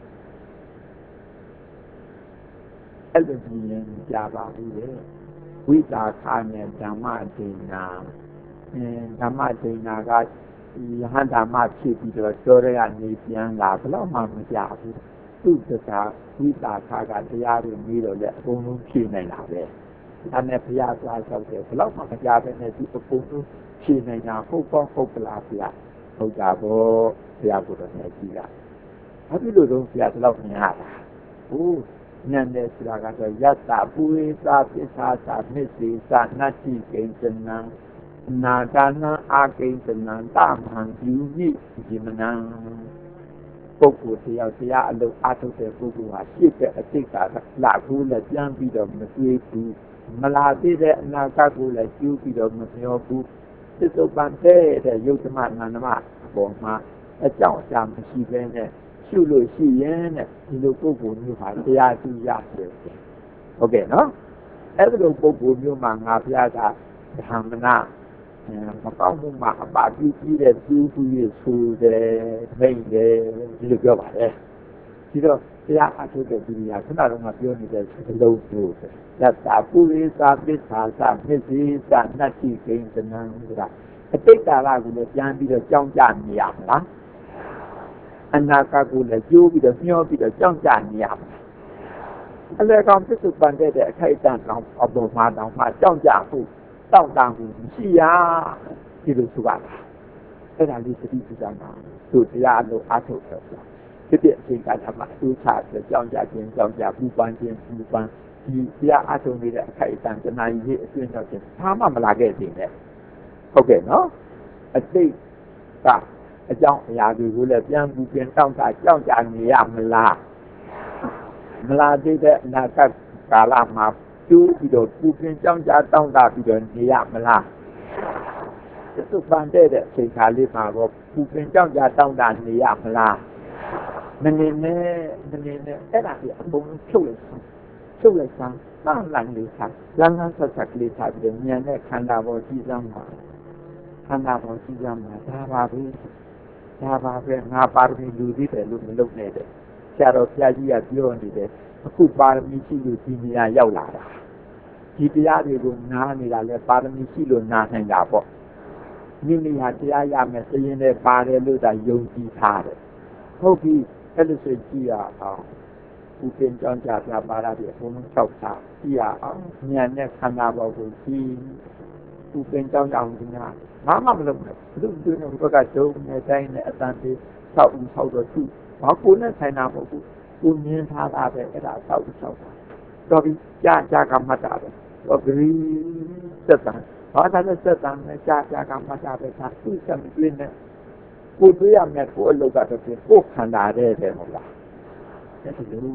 အဲ့လိုမြင်ကြပါဘူးလေဝိတာခနဲ့ဓမ္မဒေနာဓမ္မဒေနာကယဟန်ဓမ္မဖြစ်ပြီးတော့ကျောရကနေပြန်လာဘယ်တော့မှမကြဘူးသူ့စကားဝိတာခကတရားတွေပြီးတော့လည်းအကုန်လုံးဖြေနိုင်တာပဲအဲ့နဲ့ဘုရားသွားလျှောက်တယ်ဘယ်တော့မှမကြဘဲနဲ့ဒီအကုန်လုံးဖြေနိုင်တာဟုတ်ပေါ့ဟုတ်ကလားဘုရားဟုတ်တာပေါ့ဘုရားကိုယ်တော်နဲ့ကြည့်တာဘာဖြစ်လို့တော့ဘုရားဒီလောက်မြင်ရတာဟုတ်နန္ဒေစရာကတော့ယတ္တပုရိသပိသာသာမစ္စေသနတ္တိကိဉ္စနံနာဂနာအာကိဉ္စနံတမံယူမိဒီမနံပုဂ္ဂိုလ်တရားတရားအလုံးအထုတ်တဲ့ပုဂ္ဂိုလ်ဟာရှစ်တဲ့အတိတ်ကလာဘူးလည်းပြန်ပြီးတော့မတွေးဘူးမလာသေးတဲ့အနာဂတ်ကိုလည်းကျူးပြီးတော့မပြောဘူးသစ္စုပ္ပန်တဲ့ယုတ်သမနန္ဒမအပေါ်မှာအကြောင်းအရာမရှိဘဲနဲ့ရှုလို့ရှိရင်တဲ့ဒီလိုပုဂ္ဂိုလ်မျိုးဟာတရားသူရတယ်ဟုတ်ကဲ့နော်အဲ့ဒီလိုပုဂ္ဂိုလ်မျိုးမှာငါဘုရားကဓမ္မနာမကောင်းမှုမှာအပါပြုပြီးတဲ့သူ့သူရဲ့ဆိုတယ်မိတ်တယ်ဒီလိုပြောပါတယ်ဒီတော့တရားအထုတ်တဲ့ဒီနေရာခုနကပြောနေတဲ့စလုံးမျိုးယတ္တပုရိသပိသာသမစ္စေသနတ္တိကိဉ္စနံဆိုတာအတိတ်ကာလကိုလည်းပြန်ပြီးတော့ကြောင်းကြနေရမလားအနာဂတ်ကိုလည်းကျိုးပြီးတော့မျောပြီးတော့ကြောင်းကြနေရမှာအလေကောင်ပြစ်စုပန်တဲ့အခိုက်အတန့်ကောင်အပေါ်မှာတောင်မှကြောင်းကြဖို့တောင့်တမှုရှိရဒီလိုဆိုပါလားအဲ့ဒါလေးသတိပြုကြမှာသူတရားလို့အထုတ်တယ်ဖြစ်ဖြစ်အချိန်ကမှသူချတဲ့ကြောင်းကြခြင်းကြောင်းကြပူပန်ခြင်းပူပန်ဒီတရားအထုတ်နေတဲ့အခိုက်အတန့်တဏှာကြီးအတွင်းတော့ခြင်းဘာမှမလာခဲ့သေးနဲ့ဟုတ်ကဲ့နော်အတိတ်ကအကြောင်းအရာတွေကိုလည်းပြန်ပူပြန်တောင့်တကြောင်းကြနေရမလားမလာသေးတဲ့အနာဂတ်ကာလမှာကျိုးပြီးတော့ပူပြန်ကြောင်းကြတောင့်တပြီးတော့နေရမလားသစ္စာပန်တဲ့အချိန်ခါလေးမှာတော့ပူပြန်ကြောင်းကြတောင့်တနေရမလားမနေနဲ့မနေနဲ့အဲ့ဒါကြီးအကုန်လုံးချုပ်လိုက်စမ်းချုပ်လိုက်စမ်းတန်လန်လေးစားလန်လန်ဆက်ဆက်ကလေးစားပြီးဉာဏ်နဲ့ခန္ဓာပေါ်ကြည့်စမ်းပါခန္ဓာပေါ်ကြည့်စမ်းပါဒါပါပဲဒါပါပဲငါပါရမီလူသေးတယ်လို့မလုပ်နဲ့တဲ့ဆရာတော်ဘုရားကြီးကပြောနေတယ်အခုပါရမီရှိလို့ဒီနေရာရောက်လာတာဒီတရားတွေကိုနားနေတာလဲပါရမီရှိလို့နားနိုင်တာပေါ့မိမိဟာတရားရမယ်စရင်နဲ့ပါတယ်လို့သာယုံကြည်ထားတယ်ဟုတ်ပြီအဲ့လိုဆိုကြည့်ရအောင်ဒီပင်ကြောင့်ကြာပြပါရတဲ့ဘုံ၆ပါးကြည့်ရအောင်ဉာဏ်နဲ့ခန္ဓာပေါ်ကိုကြည့်ဒီပင်ကြောင့်ကြောင့်ဒီနာဘာမှမလုပ်ဘူးသူတို့ကဘက်ကဒုံနဲ့တိုင်းနဲ့အတန်သေးဆောက်ဦးဆောက်တော့သူဘာကိုနဲ့ဆိုင်တာမဟုတ်ဘူးကိုမြင်ထားတာပဲအဲ့ဒါဆောက်ဦးဆောက်တာတော့ဒီကြာကြာကမှတ်တာပဲတော့ဂရီစက်တန်ဘာသာနဲ့စက်တန်နဲ့ကြာကြာကမှတ်တာပဲသာသူစံပြင်းနဲ့ကိုတွေ့ရမယ်ကိုအလုပ်ကတော့ကိုခန္ဓာတဲ့တယ်ဟုတ်လားအဲ့ဒီလို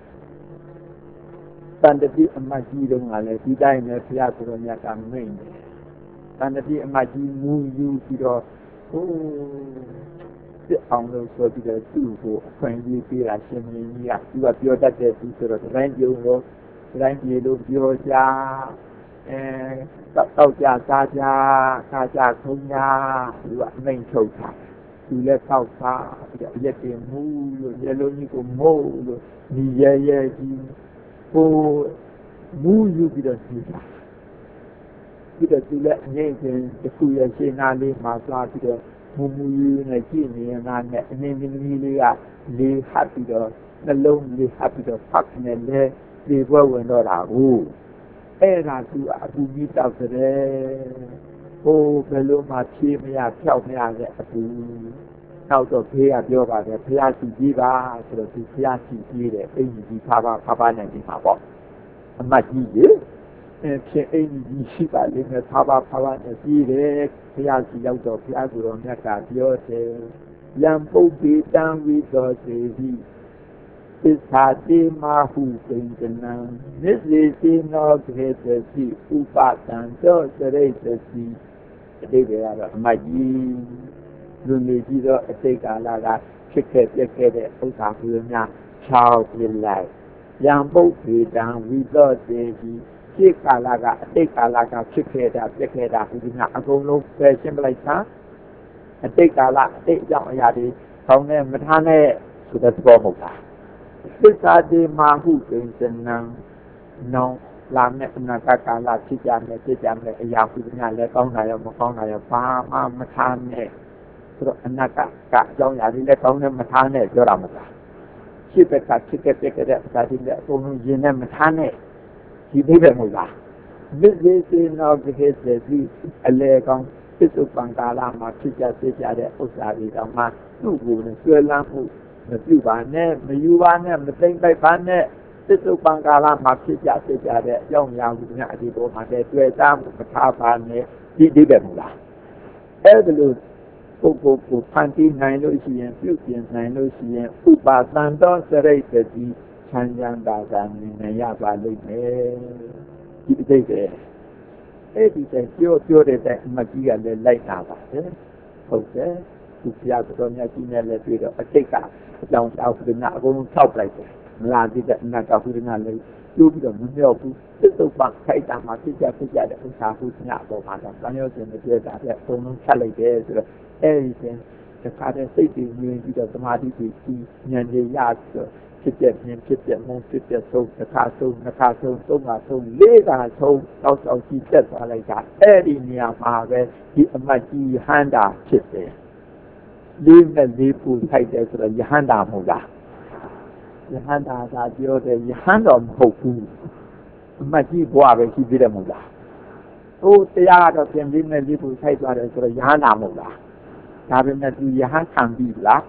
တန်တတိအမကြီးတုန်းကလည်းဒီတိုင်းနဲ့ဘုရားကိုယ်တော်မြတ်ကမိန့်တယ်တန်တတိအမကြီးမူယူပြီးတော့ဟိုစစ်အောင်လို့ဆိုပြီးတော့သူ့ကိုအခွင့်အရေးပေးတာရှင်မင်းကြီးကသူကပြောတတ်တဲ့သူဆိုတော့တိုင်းပြုံးလို့တိုင်းပြည်လို့ပြောကြအဲတောက်ကြစားကြစားကြခုံးကြသူကအမိန့်ထုတ်တာသူလည်းတောက်စားရက်တင်မူလို့ရေလုံးကြီးကိုမို့လို့ဒီရဲရဲကြီးကိုမူယူပြီးတော့သူတာပြီးတော့သူလည်းအငိမ့်ချင်းတစ်ခုရဲ့ရှင်းနာလေးမှာသွားပြီးတော့မူမူယူနဲ့ကြည့်နေရတာနဲ့အင်းင်းမီလေးကလေးဟပ်ပြီးတော့နှလုံးလေးဟပ်ပြီးတော့ဖတ်နေလေဒီဘဝဝင်တော့တာကိုအဲ့ဒါသူအပူကြီးတောက်တဲ့ဟိုဘယ်လိုမှဖြေးမရဖြောက်မရတဲ့အပူနောက်တော့ဖေးကပြောပါတယ်ဖះစီကြီးပါဆိုတော့သူဖះစီကြီးတယ်အိမ်ကြီးဖားဖားဖားဖားနိုင်ပြီမှာပေါ့အမတ်ကြီးလေအဲဖြစ်အိမ်ကြီးရှိပါလိမ့်မယ်ဖားဖားဖားဖားနဲ့ကြီးတယ်ဖះစီရောက်တော့ဖះကိုယ်တော်မြတ်ကပြောတယ်လံပုတ်ပေတံဝိသောစေတိသစ္စာတိမဟုပိဉ္စနံမစ္စေတိနောခေတစီဥပတံသောစရိတ္တစီအတိတ်ကတော့အမတ်ကြီးလူနေကြီးသောအတိတ်ကာလကဖြစ်ခဲ့ပြက်ခဲ့တဲ့ဥစ္စာတွေများချောင်းပြလိုက်ရံပုတ်ပေတံဝိသောတေကြီးရှေ့ကာလကအတိတ်ကာလကဖြစ်ခဲ့တာပြက်ခဲ့တာဒီကအကုန်လုံးပယ်ရှင်းပလိုက်တာအတိတ်ကာလအတိတ်အကြောင်းအရာတွေခေါင်းနဲ့မထားနဲ့ဆိုတဲ့သဘောမဟုတ်လားသစ္စာတိမာဟုပင်စနံနောလာမဲ့အနာဂတ်ကာလဖြစ်ကြမယ်ဖြစ်ကြမယ်အရာခုကလည်းကောင်းတာရောမကောင်းတာရောဘာမှမထားနဲ့ဆိုတော့အနာဂတ်ကအကြောင်းအရာတွေလည်းကောင်းတယ်မထားနဲ့ပြောတာမလားရှိဘက်ကဖြစ်ခဲ့ပြခဲ့တဲ့အစာတွေလည်းအကုန်လုံးရင်နဲ့မထားနဲ့ဒီသိပဲမဟုတ်လားမစ္စေစေနောကဟေစေတိအလေကောင်းပစ္စုပန်ကာလမှာဖြစ်ကြဖြစ်ကြတဲ့ဥစ္စာတွေတောင်မှသူ့ကိုယ်နဲ့ဆွဲလန်းမှုမပြုပါနဲ့မယူပါနဲ့မသိမ့်ပိုက်ပါနဲ့ပစ္စုပန်ကာလမှာဖြစ်ကြဖြစ်ကြတဲ့အကြောင်းအရာတွေအဒီပေါ်မှာတည်းတွေ့တာမထားပါနဲ့ဒီသိပဲမဟုတ်လားအဲ့ဒါလို့ပုဂ္ဂိုလ်ကိုဖန်တီးနိုင်လို့ရှိရင်ပြုပြင်နိုင်လို့ရှိရင်ဥပါသံတော်စရိတ်တတိချမ်းချမ်းသာသာနေရပါလိမ့်မယ်ဒီအတိတ်ပဲအဲ့ဒီတိုင်းပြောပြောတဲ့တိုင်းအမကြီးကလည်းလိုက်တာပါပဲဟုတ်တယ်သူပြရတော်များကြီးနဲ့လည်းတွေ့တော့အတိတ်ကအကြောင်းကြောင့်ဒီနာအကုန်လုံးထောက်လိုက်တယ်မလားဒီတဲ့အနာကခုဒီနာလည်းကျိုးပြီးတော့မမြောက်ဘူးသစ္စုပ္ပန်ခိုက်တာမှာဖြစ်ကြဖြစ်ကြတဲ့ဥစ္စာဟုညအပေါ်မှာတော့တန်ရုပ်ရှင်တွေပြတာတဲ့အကုန်လုံးချက်လိုက်တယ်ဆိုတော့အဲ့ဒီစဉ်တစ်ခါတည်းစိတ်တည်ငြိမ်ပြီးတော့သမာဓိတည်ပြီးဉာဏ်ကြီးရပြီးတော့ဖြစ်ပြမြင်ဖြစ်ပြမုန်းဖြစ်ပြဆုံးတစ်ခါဆုံးနှစ်ခါဆုံးသုံးခါဆုံးလေးခါဆုံးတောက်တောက်ကြီးတက်သွားလိုက်တာအဲ့ဒီနေရာမှာပဲဒီအမတ်ကြီးဟန္တာဖြစ်တယ်လေးနဲ့လေးပူထိုက်တယ်ဆိုတော့ယဟန္တာမဟုတ်လားယဟန္တာသာပြောတယ်ယဟန်တော်မဟုတ်ဘူးအမတ်ကြီးဘွားပဲရှိသေးတယ်မဟုတ်လားဟိုတရားတော့ပြင်ပြီးနဲ့လေးပူထိုက်သွားတယ်ဆိုတော့ယဟန္တာမဟုတ်လားဒါပေမဲ့သူယဟန်ခံပြီလား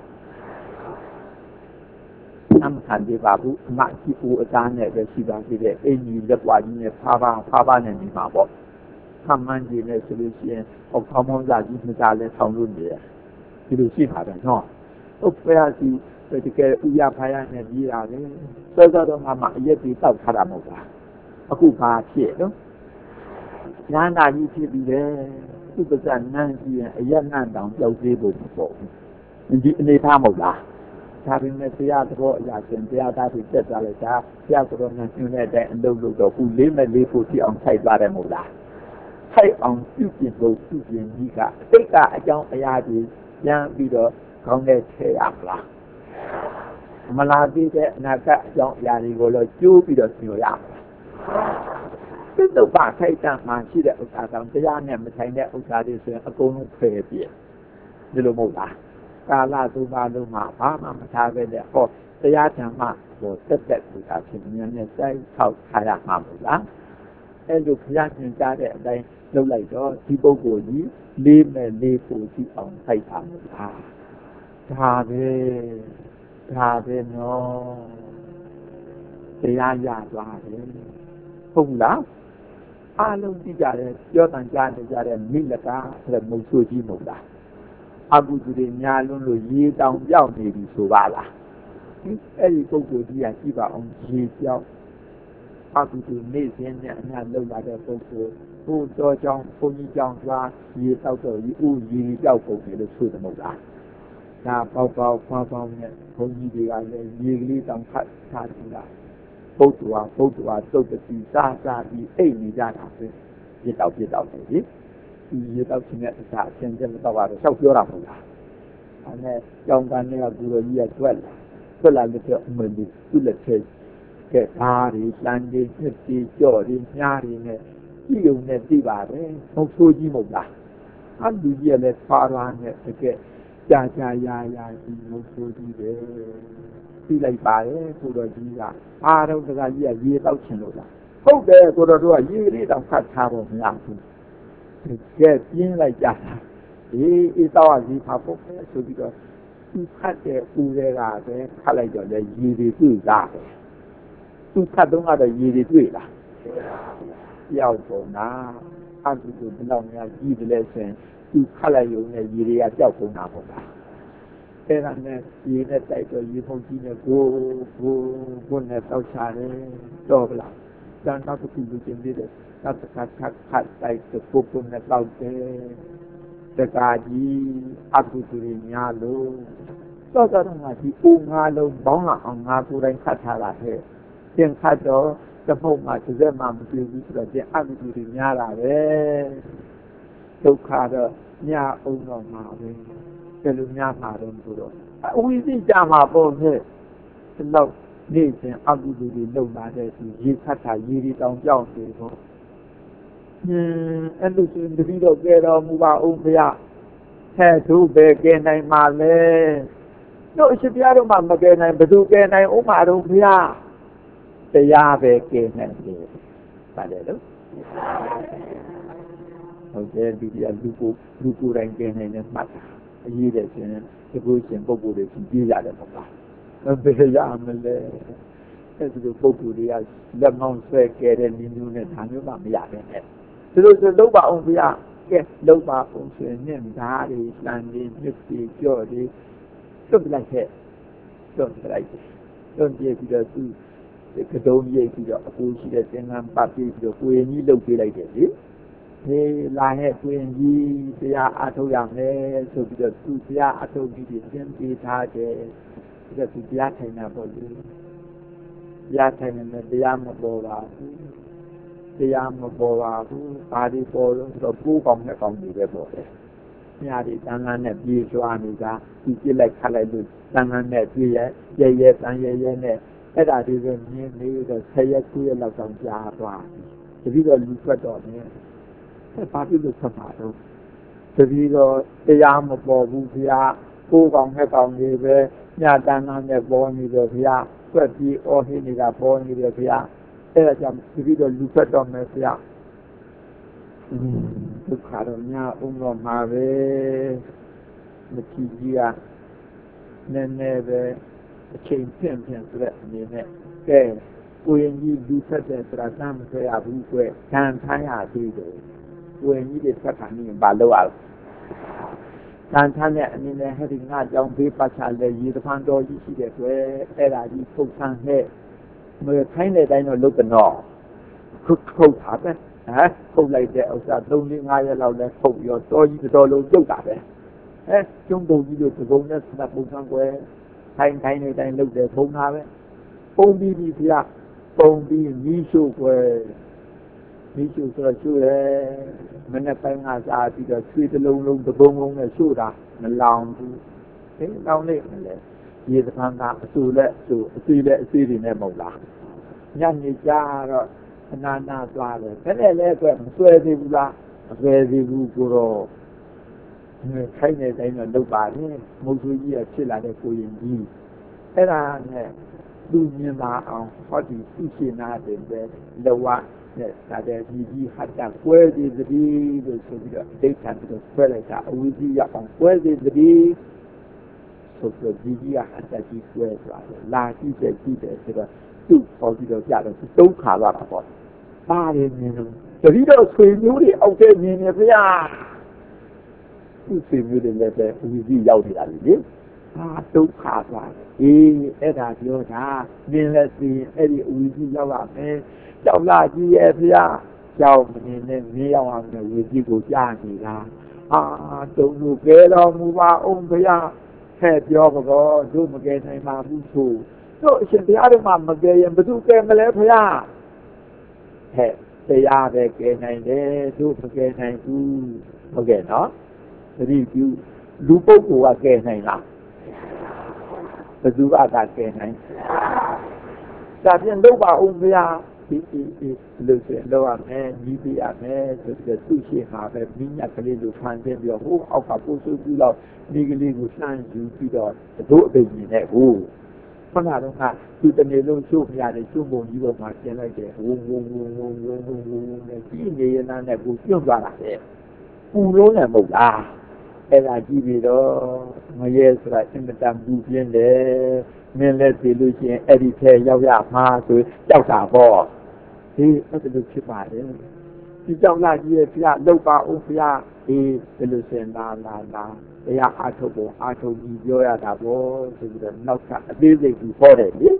နမ်ခံပြီပါဘူးအမတ်ကြီးဦးအသားနဲ့ပဲရှိပါသေးတယ်အင်းကြီးလက်ပွားကြီးနဲ့ဖားပါဖားပါနဲ့နေမှာပေါ့ခမန်းကြီးနဲ့ဆိုလို့ရှိရင်ဟောခေါင်းမောင်းစားကြီးနှစ်စားလဲဆောင်လို့နေတယ်ဒီလိုရှိပါတော့နော်ဟုတ်ပြရစီတကယ်ဥရဖာရနဲ့ပြီးတာလေစောစောတော့မှအရက်ကြီးတောက်ထားတာမဟုတ်လားအခုဘာဖြစ်နော်ညာနာကြီးဖြစ်ပြီးတယ်သူပဇာနန်းကြီးရဲ့အရက်နန်းတောင်ကြောက်သေးဖို့ပေါ့ဒီအနေထားမဟုတ်လားဒါပေမဲ့တရားတော်အရာရှင်တရားသားတွေတက်သွားလိုက်တာတရားတော်နဲ့ညွှန်တဲ့အတိုင်းအလုပ်လုပ်တော့ခုလေးမဲ့လေးဖို့ဖြစ်အောင်ထိုက်သွားတယ်မဟုတ်လားထိုက်အောင်ပြုပြင်ဖို့ပြုပြင်ကြီးကအတိတ်ကအကြောင်းအရာတွေပြန်ပြီးတော့ကောင်းတဲ့ထဲရမလားမလာသေးတဲ့အနာဂတ်အကြောင်းအရာတွေကိုတော့ကျိုးပြီးတော့ညွှန်ရမှာပြစ္ဆုတ်ပါထိုက်တန်မှရှိတဲ့ဥစ္စာတောင်တရားနဲ့မဆိုင်တဲ့ဥစ္စာတွေဆိုရင်အကုန်လုံးဖယ်ပြည့်ဒီလိုမဟုတ်လားကာလသုဘာလုံးမှာဘာမှမထားခဲ့တဲ့ဟောတရားဓမ္မကိုတက်တက်ပြီးတာဖြစ်နေနဲ့စိုက်ထောက်ထားရမှာမဟုတ်လားအဲ့လိုဘုရားရှင်ကြားတဲ့အတိုင်းလုပ်လိုက်တော့ဒီပုဂ္ဂိုလ်ကြီးလေးမဲ့လေးဖို့ကြည့်အောင်ထိုက်တာမဟုတ်လားဒါပဲဒါပဲနော်တရားရသွားတယ်ဟုတ်လားအားလုံးကြည့်ကြတယ်ပြောတန်ကြားနေကြတဲ့မိလကာဆိုတဲ့မုံဆိုးကြီးမဟုတ်လားအကုသိုလ်တွေများလွန်းလို့ရေတောင်ပြောက်နေပြီဆိုပါလားအဲ့ဒီပုဂ္ဂိုလ်ကြီးကကြည့်ပါအောင်ရေပြောက်အကုသိုလ်နေစဉ်နဲ့အများလောက်လာတဲ့ပုဂ္ဂိုလ်ဘုတော်ကြောင့်ဘုန်းကြီးကြောင့်သွားရေတောက်တော့ရေဥရေပြောက်ပုံတယ်လို့ဆိုတယ်မဟုတ်လားဒါပေါက်ပေါက်ဖွားဖွားနဲ့ဘုန်းကြီးတွေကလည်းရေကလေးတောင်ခတ်ထားကြတာဘုဒ္ဓဝါဘုဒ္ဓဝါသုတ်တိစားစားပြီးအိတ်နေကြတာပဲပြတောက်ပြတောက်တယ်ကြီးဒီရေတောက်ခြင်းနဲ့အစားအချင်းချင်းတော့တော့ရှောက်ပြောတာမဟုတ်လားအဲနဲ့ကြောင်ကန်နဲ့ကဘူရောကြီးကတွက်လာတွက်လာလို့ပြောအမလီသူ့လက်ထဲကဲဓာရီတန်ဒီနှစ်တီကြော့ဒီညားဒီနဲ့ကြည့်ုံနဲ့သိပါတယ်ဟုတ်ဆိုးကြီးမဟုတ်လားအလူကြီးကလည်းဖားရွာနဲ့တကယ်ကြာကြာရာရာဒီဟုတ်ဆိုးကြီးပဲသိလိုက်ပါတယ်ဆိုတော့ကြီးကအားတော့တကကြီးကရေတောက်ချင်လို့လားဟုတ်တယ်ဆိုတော့တို့ကရေလေးတောင်ဖတ်ထားဖို့မရဘူးကဲပြင်းလိုက်ကြတာဒီအတော့ဒီဖာဖို့ဆိုပြီးတော့သူဖတ်တဲ့ဦးတွေကပဲခတ်လိုက်တော့လေရေတွေတွေ့လာတယ်သူဖတ်တော့ကတော့ရေတွေတွေ့လာရောက်တော့နာအတူတူဘယ်တော့မှကြီးတယ်လဲဆိုရင်သူခတ်လိုက်ရုံနဲ့ရေတွေကကြောက်ကုန်တာပေါ့လားအဲ့ဒါနဲ့ရေနဲ့တိုက်တော့ရေဖုန်ကြီးနဲ့ကိုကိုကိုနဲ့တောက်ချတယ်တော့ဗလားတန်တော့သူလူချင်းသေးတယ်နောက်တစ်ခါခတ်ခတ်တိုက်တော့ပုပ်ပုပ်နဲ့တောက်တယ်တကာကြီးအကုသိုလ်တွေများလို့သောတော်တော်ကဒီဦးငါလုံးဘောင်းလာအောင်ငါကိုယ်တိုင်ခတ်ထားတာဟဲ့သင်ခတ်တော့တပုတ်မှတစ်စက်မှမပြေဘူးဆိုတော့ဒီအကုသိုလ်တွေများတာပဲဒုက္ခတော့ညာအောင်တော့မှာပဲဘယ်လိုများမှာတော့ဆိုတော့အဝိဇ္ဇကြမှာပေါ့ဟဲ့ဒီလောက်နေ့စဉ်အကုသိုလ်တွေလုံလာတဲ့ဒီရေခတ်တာရေတွေတောင်ကြောက်နေတော့ဟင်းအဲ့လိုဆိုတတိတော့ကြဲတော်မူပါဦးဘုရားဟဲ့သူပဲကဲနိုင်မှာလဲတို့အရှင်ဘုရားတို့မှမကဲနိုင်ဘယ်သူကဲနိုင်ဥမာတော်ဘုရားတရားပဲကဲနိုင်တယ်ပါတယ်လို့ဟုတ်တယ်ဒီဒီလူကိုလူကိုယ်တိုင်ကဲနိုင်တဲ့မှတ်တာအရေးတယ်ရှင်ဒီကိုရှင်ပုဂ္ဂိုလ်တွေကြည့်ရတယ်ပေါ့ပါဘယ်ရမလဲအဲ့ဒီပုဂ္ဂိုလ်တွေကလက်မောင်းဆွဲကဲတဲ့နည်းမျိုးနဲ့ဒါမျိုးမှမရပဲနဲ့သူတို့ဆိုလုံးပါအောင်ဘုရားကဲလုံးပါအောင်ဆိုရင်နဲ့ဓာတ်တွေစံတွေမြစ်တွေကြော့တွေသွတ်လိုက်ခဲ့သွတ်လိုက်သွတ်ပြပြီးတော့သူကတုံးရိပ်ပြီးတော့အပူရှိတဲ့သင်္ကန်းပတ်ပြီးတော့ကိုရင်ကြီးလှုပ်ပေးလိုက်တယ်လေဟေးလာရဲ့ကိုရင်ကြီးတရားအထုတ်ရမယ်ဆိုပြီးတော့သူတရားအထုတ်ပြီးသင်ပေးထားတယ်ဒါသူတရားထိုင်တာပေါ့လေတရားထိုင်နေတရားမပေါ်ပါဘူးတရားမပေါ်ပါဘူးဘာဒီပေါ်လို့ဆိုတော့ကိုးကောင်းတဲ့ကောင်းကြီးပဲပေါ့လေညာဒီတန်ခါနဲ့ပြေးကြွားနေတာသူပြစ်လိုက်ခတ်လိုက်လို့တန်ခါနဲ့ပြေးရဲရဲရဲတန်ရဲရဲနဲ့အဲ့ဒါဒီပဲမြင်နေတော့ဆယ်ရက်ကူးရက်လောက်တောင်ကြာသွားတပည့်တော်လူထွက်တော့နေအဲ့ဘာဖြစ်လို့ဆက်ပါတော့တပည့်တော်တရားမပေါ်ဘူးဗျာကိုးကောင်းတဲ့ကောင်းကြီးပဲညာတန်ခါနဲ့ပေါ်နေတော့ဗျာဆွက်ပြီးအော်ဟိနေတာပေါ်နေတယ်ဗျာအဲ့ဒါကြောင့်တပည့်တော်လူထွက်တော့မယ်ဗျာဒုက္ခတော့ညာအောင်တော့မှာပဲမကြည့်ကြီးကနည်းနည်းပဲအချိန်ဖြင့်ဖြင့်ဆိုတဲ့အနေနဲ့ကဲကိုရင်ကြီးလူဆက်တဲ့စရာစမ်းမဆွဲရဘူးကွယ်ခံထားရသေးတယ်ကိုရင်ကြီးတွေဆက်ခံနေရင်ဘာလုပ်ရလဲခံထားတဲ့အနေနဲ့ဟဲ့ဒီငါကြောင့်ဘေးပတ်ချလဲရေတဖန်တော်ကြီးရှိတယ်ကွယ်အဲ့ဒါကြီးဖုတ်ဆန်းဟဲ့မခိုင်းတဲ့အတိုင်းတော့လုပ်တော့ခုခုတ်တာပဲဟမ်ဖုတ်လိုက်တဲ့ဥစ္စာသုံးလေးငါးရက်လောက်လဲဖုတ်ပြီးတော့တော်ကြီးတော်လုံးပြုတ်တာပဲဟဲ့ကျုံပုံကြီးတို့သဘုံနဲ့စနပ်ပုံစံကွယ်ထိုင်ထိုင်နေတိုင်းလုပ်တယ်ဖုံးတာပဲပုံပြီးပြီဗျာပုံပြီးမီးရှို့ွယ်မီးရှို့ဆိုတော့ရှို့တယ်မနေ့ပိုင်းကစားပြီးတော့ဆွေးတစ်လုံးလုံးတစ်ပုံလုံးနဲ့ရှို့တာမလောင်ဘူးဟင်းလောင်နေမလဲရေသံကအဆူလက်အဆူအစီလက်အစီတွေနဲ့မဟုတ်လားညနေကြတော့အနာနာသွားတယ်ဘယ်နဲ့လဲဆိုမဆွဲသေးဘူးလားမဆွဲသေးဘူးကိုတော့ခိုင်းနေတိုင်းတော့လုပ်ပါတယ်မုတ်ဆွေးကြီးကဖြစ်လာတဲ့ကိုရင်ကြီးအဲ့ဒါနဲ့သူမြင်လာအောင်ဟောဒီသူရှင်နာတယ်ပဲလောကနဲ့ဒါတဲ့ဒီကြီးဟာတာကွဲသေးသတိလို့ဆိုပြီးတော့ဒိဋ္ဌာန်ပြီးတော့ဆွဲလိုက်တာအဝိဇ္ဇရအောင်ကွဲသေးသတိဆိုတော့ဒီကြီးကဟာတာကြီးကွဲသွားတယ်လာကြည့်တယ်ကြည့်တယ်ဆိုတော့သူ့ပေါ်ပြီးတော့ကြတော့တုံးခါသွားတာပေါ့ပါတယ်မြင်လို့တတိတော့ဆွေမျိုးတွေအောက်ထဲမြင်နေဗျာသူ့ဆွေမျိုးတွေလည်းပဲဝီကြီးရောက်နေတာလေဟာဒုက္ခသွားအေးအဲ့ဒါပြောတာမြင်လက်စီအဲ့ဒီဝီကြီးရောက်ရမယ်ကြောက်လာကြီးရဲ့ဗျာကြောက်မနေနဲ့မင်းရောက်အောင်ဝီကြီးကိုကြားနေတာအာတုံလို့ကဲတော်မူပါအောင်ဗျာဟဲ့ပြောတော့တို့မကဲနိုင်ပါဘူးဆိုတို့အရှင်ဘုရားတို့မှမကဲရင်ဘယ်သူကဲမလဲဗျာဟဲ့တရားပဲကဲနိုင်တယ်တို့မကဲနိုင်ဘူးဟုတ်ကဲ့နော်သတိပြုလူပုဂ္ဂိုလ်ကကဲနိုင်လားဘယ်သူကကကဲနိုင်ဒါပြန်လုပ်ပါဦးဗျာဒီဒီဒီလို့ဆိုတော့ရမယ်ညီးပြရမယ်ဆိုတော့သူ့ရှိဟာပဲမိညာကလေးလိုဖန်ဆင်းပြီးတော့ဟိုအောက်ကပို့ဆိုပြီးတော့ဒီကလေးကိုလှမ်းယူပြီးတော့တို့အပိန်နဲ့ဟိုခဏတော့ကသူတနေ့လုံးချိုးပြရတယ်ချိုးပုံကြီးပေါ်မှာကျင်လိုက်တယ်ဝုန်းဝုန်းဝုန်းဝုန်းဝုန်းဝုန်းဝုန်းနဲ့ကြီးနေရတဲ့နဲ့ကိုပြုတ်သွားတာလေပူလုံးနဲ့မဟုတ်လားအဲ့ဒါကြည့်ပြီးတော့ငရဲဆိုတာအင်မတန်ပူပြင်းတယ်မင်းလည်းသိလို့ရှိရင်အဲ့ဒီထဲရောက်ရမှာဆိုကြောက်တာပေါ့ဒီအဲ့ဒါလိုဖြစ်ပါတယ်ဒီကြောင့်လာကြီးရဲ့ဖျားလောက်ပါဦးဖျားဒီဘယ်လိုစင်လာလာလာတရားအားထုတ်ဖို့အားထုတ်ပြီးပြောရတာပေါ့ဆိုပြီးတော့နောက်ထပ်အသေးစိတ်ကြီးဟောတယ်လေ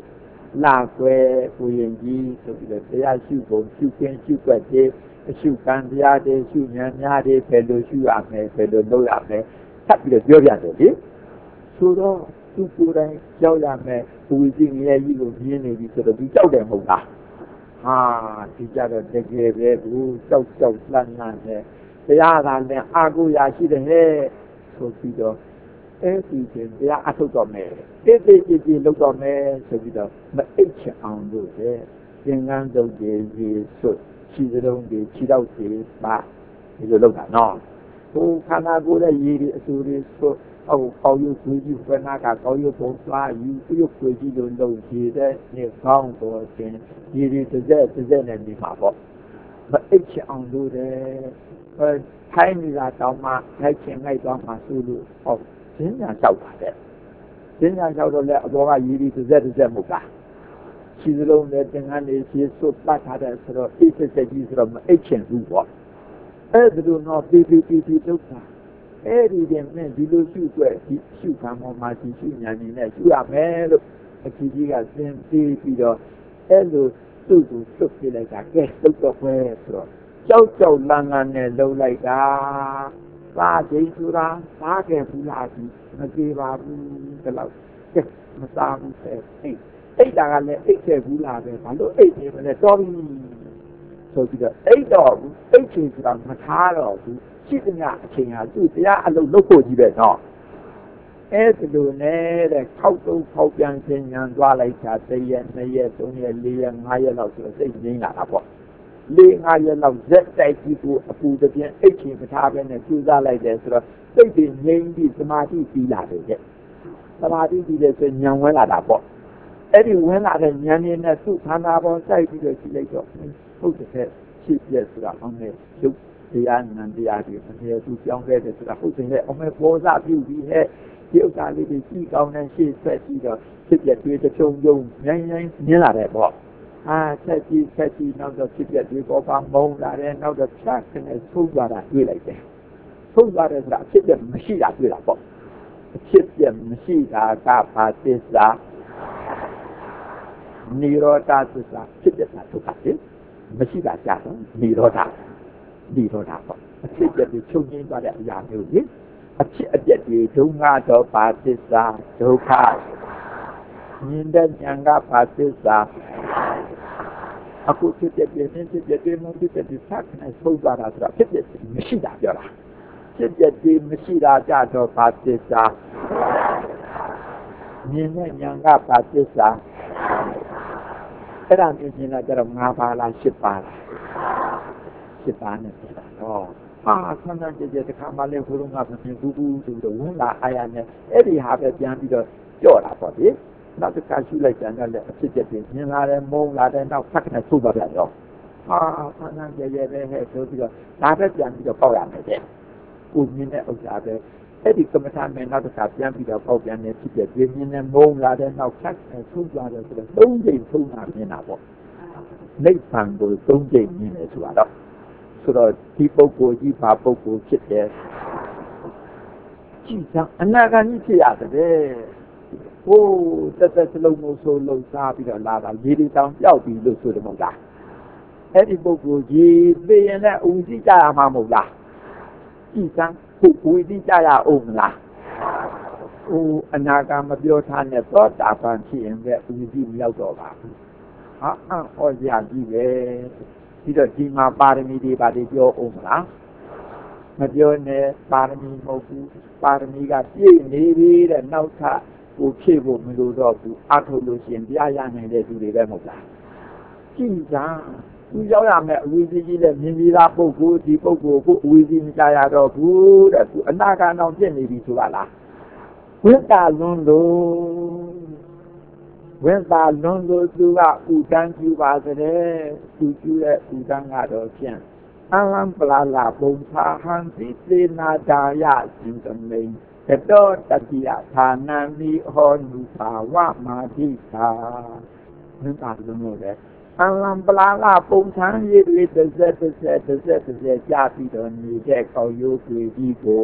လာကွယ်ကိုရင်ကြီးဆိုပြီးတော့တရားရှုဖို့ရှုခင်းရှုွက်သေးအရှုခံတရားတွေရှုဉာဏ်များတွေဘယ်လိုရှုရမလဲဘယ်လိုလုပ်ရမလဲထပ်ပြီးတော့ပြောပြတယ်လေဆိုတော့သူကိုယ်တိုင်ကြောက်ရမယ်ဘူဝီစီငယ်ကြီးကိုမြင်နေပြီဆိုတော့သူကြောက်တယ်မဟုတ်လားဟာဒီကြတော့တကယ်ပဲဘူးကြောက်ကြောက်လှမ်းလှမ်းနဲ့တရားသာနဲ့အာကိုရာရှိတယ်ဟဲ့ဆိုပြီးတော့အဲ့ဒီချင်းတရားအထုတ်တော့မယ်တိတိကျကျလုပ်တော့မယ်ဆိုပြီးတော့မအိတ်ချအောင်လို့တဲ့သင်္ကန်းစုပ်ကြီးကြီးဆွတ်ခြေစလုံးကြီးခြေတော့ကြီးပါဒီလိုလုပ်တာနော်ဟိုခန္ဓာကိုယ်ရဲ့ရည်ရည်အဆူတွေဆွတ်အောက်ကောက်ရုပ်ကြီးကြီးဝနာကကောက်ရုပ်ပုံသွားယူရုပ်ကိုကြီးလိုလုပ်ကြည့်တဲ့နေကောင်းတော့ခြင်းရည်ရည်တစ်စက်တစ်စက်နဲ့ဒီမှာပေါ့မအိတ်ချအောင်လို့တဲ့ထိုင်းနေတာတောင်းမှလိုက်ချင်လိုက်သွားမှဆိုလို့ဟောဈဉ္ညာလျှောက်တာတဲ့ဈဉ္ညာလျှောက်တော့လည်းအပေါ်ကရည်ရည်တစ်စက်တစ်စက်မဟုတ်လားခြေစလုံးနဲ့သင်္ကန်းလေးခြေစွပ်ပတ်ထားတဲ့ဆိုတော့အိတ်စက်ကြီးဆိုတော့မအိတ်ချင်ဘူးပေါ့အဲ့ဒါလို့တော့ပြီးပြီးပြီးပြီးလုပ်တာအဲ့ဒီတည်းနဲ့ဒီလိုရှုွက်ဒီရှုခံပေါ်မှာဒီရှုဉာဏ်ကြီးနဲ့ရှုရမယ်လို့အကြီးကြီးကသင်ပြီးပြီးတော့အဲ့လိုသူ့ကိုစွပ်ပြလိုက်တာကဲသုတ်တော့ပဲဆိုတော့ကြောက်ကြောက်လန်းလန်းနဲ့လှုပ်လိုက်တာသာချိန်ဆိုတာစားခဲ့ဘူးလားဒီမကြေပါဘူးဒီလောက်ကဲမစားဘူးတဲ့အိတ်အိတ်တာကလည်းအိတ်ခဲ့ဘူးလားပဲဘာလို့အိတ်နေမလဲတော်ပြီဆိုပြီးတော့အိတ်တော့ဘူးအိတ်ချိန်ဆိုတာမထားတော့ဘူးရှိသမျှအချိန်ဟာသူ့တရားအလုပ်လုပ်ဖို့ကြီးပဲနော်အဲ့ဒီလိုနဲ့တဲ့ခောက်တုံးခောက်ပြန်ခြင်းညာသွားလိုက်တာတစ်ရက်နှစ်ရက်သုံးရက်လေးရက်ငါးရက်လောက်ဆိုတော့စိတ်ငြိမ်းလာတာပေါ့လေးငါးရက်လောက်ဇက်တိုက်ကြည့်ဖို့အပူတပြင်းအိတ်ချိန်မထားဘဲနဲ့ကျူးစားလိုက်တယ်ဆိုတော့စိတ်တွေငြိမ်းပြီးသမာဓိပြီးလာတယ်တဲ့သမာဓိပြီးတဲ့ဆိုဉာဏ်ဝင်လာတာပေါ့အဲ့ဒီဝင်လာတဲ့ဉာဏ်နဲ့သူ့ခန္ဓာပေါ်စိုက်ပြီးတော့ကြည့်လိုက်တော့ဟုတ်တယ်ရှိပြည့်ဆိုတာအောင်လေရုပ်တရားနံတရားတွေအမြဲသူကြောင်းခဲ့တယ်ဆိုတာဟုတ်တယ်အမေပေါ်စားပြုပြီးဟဲ့ဒီဥစ္စာလေးတွေကြီးကောင်းတဲ့ရှေ့ဆက်ပြီးတော့ဖြစ်ပြတွေးတစ်ချုံချုံညင်ညင်မြင်လာတယ်ပေါ့အာဆက်ကြီးဆက်ကြီးနောက်တော့ဖြစ်ပြတွေပေါ်ပါမုံလာတယ်နောက်တော့ဖြတ်ကနေဆုံးသွားတာတွေ့လိုက်တယ်ဆုံးသွားတယ်ဆိုတာဖြစ်ပြမရှိတာတွေ့တာပေါ့ဖြစ်ပြမရှိတာကဘာသစ္စာနိရောဓသစ္စာဖြစ်ပြတာဒုက္ခလေမရှိတာကြာတော့နိရောဓနိရောဓပေါ့အဖြစ်ပြတွေချုပ်ငင်းသွားတဲ့အရာမျိုးလေအဖြစ်အပျက်တွေဒုက္ခတော့ဘာသစ္စာဒုက္ခမြင်တဲ့ဉာဏ်ကဘာသစ္စာအခုဖြစ်ပြပြင်းဖြစ်ပြပြင်းဖြစ်ပြပြဆက်နေဆုံးသွားတာဆိုတာဖြစ်ပြမရှိတာပြောတာဖြစ်ပြတွေမရှိတာကြတော့ဘာသစ္စာမြင်တဲ့ဉာဏ်ကဘာသစ္စာအဲ့ဒါမြင်နေတာကြတော့ငါးပါးလားရှစ်ပါးလားရှစ်ပါးနဲ့ပြတာတော့ဟာဆန်းဆန်းကြဲကြဲတခါမှလည်းဘုရားကမမြင်ဘူးဘူးဆိုတော့ဝင်လာအာရနဲ့အဲ့ဒီဟာပဲပြန်ပြီးတော့ကြော့တာပေါ့ဒီနောက်တစ်ခါရှုလိုက်ကြတယ်အဖြစ်ဖြစ်မြင်လာတယ်မုန်းလာတယ်နောက်ဖတ်ကနေထုတ်ပါပြန်တော့ဟာဆန်းဆန်းကြဲကြဲပဲဟဲ့ဆိုပြီးတော့ဒါပဲပြန်ပြီးတော့ပေါက်ရမယ်တဲ့ကိုမြင်တဲ့ဥစ္စာပဲအဲ့ဒီကမ္မထာမဲ့နောက်တစ်ခါပြန်ပြီးတော့ပေါက်ပြန်နေဖြစ်ဖြစ်ပြင်းမြင်တဲ့မုန်းလာတဲ့နောက်ဖတ်ကနေထုတ်သွားတယ်ဆိုတော့သုံးချိန်သုံးတာမြင်တာပေါ့နိဗ္ဗာန်ကိုသုံးချိန်မြင်တယ်ဆိုတာတော့ဆိုတော့ဒီပုဂ္ဂိုလ်ကြီးဘာပုဂ္ဂိုလ်ဖြစ်တယ်ကြည်စံအနာဂတ်ကြီးဖြစ်ရတယ်ဟိုးတက်တက်စလုံးမို့ဆိုလုံစားပြီးတော့လာတာရေဒီတောင်ပျောက်ပြီလို့ဆိုတယ်မဟုတ်လားအဲ့ဒီပုဂ္ဂိုလ်ကြီးသိရင်လည်းဥသိကြရမှာမဟုတ်လားကြည်စံခုဝိသိကြရအောင်မလားဟိုအနာဂတ်မပြောထားနဲ့သောတာပန်ဖြစ်ရင်လည်းဥသိမရောက်တော့ပါဘူးဟာအော်ဟောရကြီးပဲပြီးတော့ဒီမှာပါရမီတွေပါတွေပြောအောင်မလားမပြောနဲ့ပါရမီမဟုတ်ဘူးပါရမီကပြည့်နေပြီတဲ့နောက်ထပ်ကိုဖြည့်ဖို့မလိုတော့ဘူးအထုတ်လို့ရှိရင်တရားရနိုင်တဲ့သူတွေပဲမဟုတ်လားကြည်စံသူရောက်ရမယ်အဝိဇ္ဇကြီးတဲ့မြင်ပြီးသားပုဂ္ဂိုလ်ဒီပုဂ္ဂိုလ်ကိုအဝိဇ္ဇမကြရတော့ဘူးတဲ့သူအနာဂတ်အောင်ဖြစ်နေပြီဆိုတာလားဝိတ္တလွန်လို့ဝိသလွန်လို့သူကဥဒန်းကျူပါတဲ့သူကျူတဲ့ဥဒန်းကတော့ဖြင့်အလံပလာလာဘုံသာဟံသိသေနာဒါယစိတမိန်တတောတတိယဌာနံမိဟောနုဘာဝမာတိသာဝိသလွန်လို့တဲ့အလံပလာလာဘုံသံရည်တွေတစ်ဆက်တစ်ဆက်တစ်ဆက်တစ်ဆက်ကြာပြီးတော့နေတဲ့ကောက်ရိုးတွေကြီးကို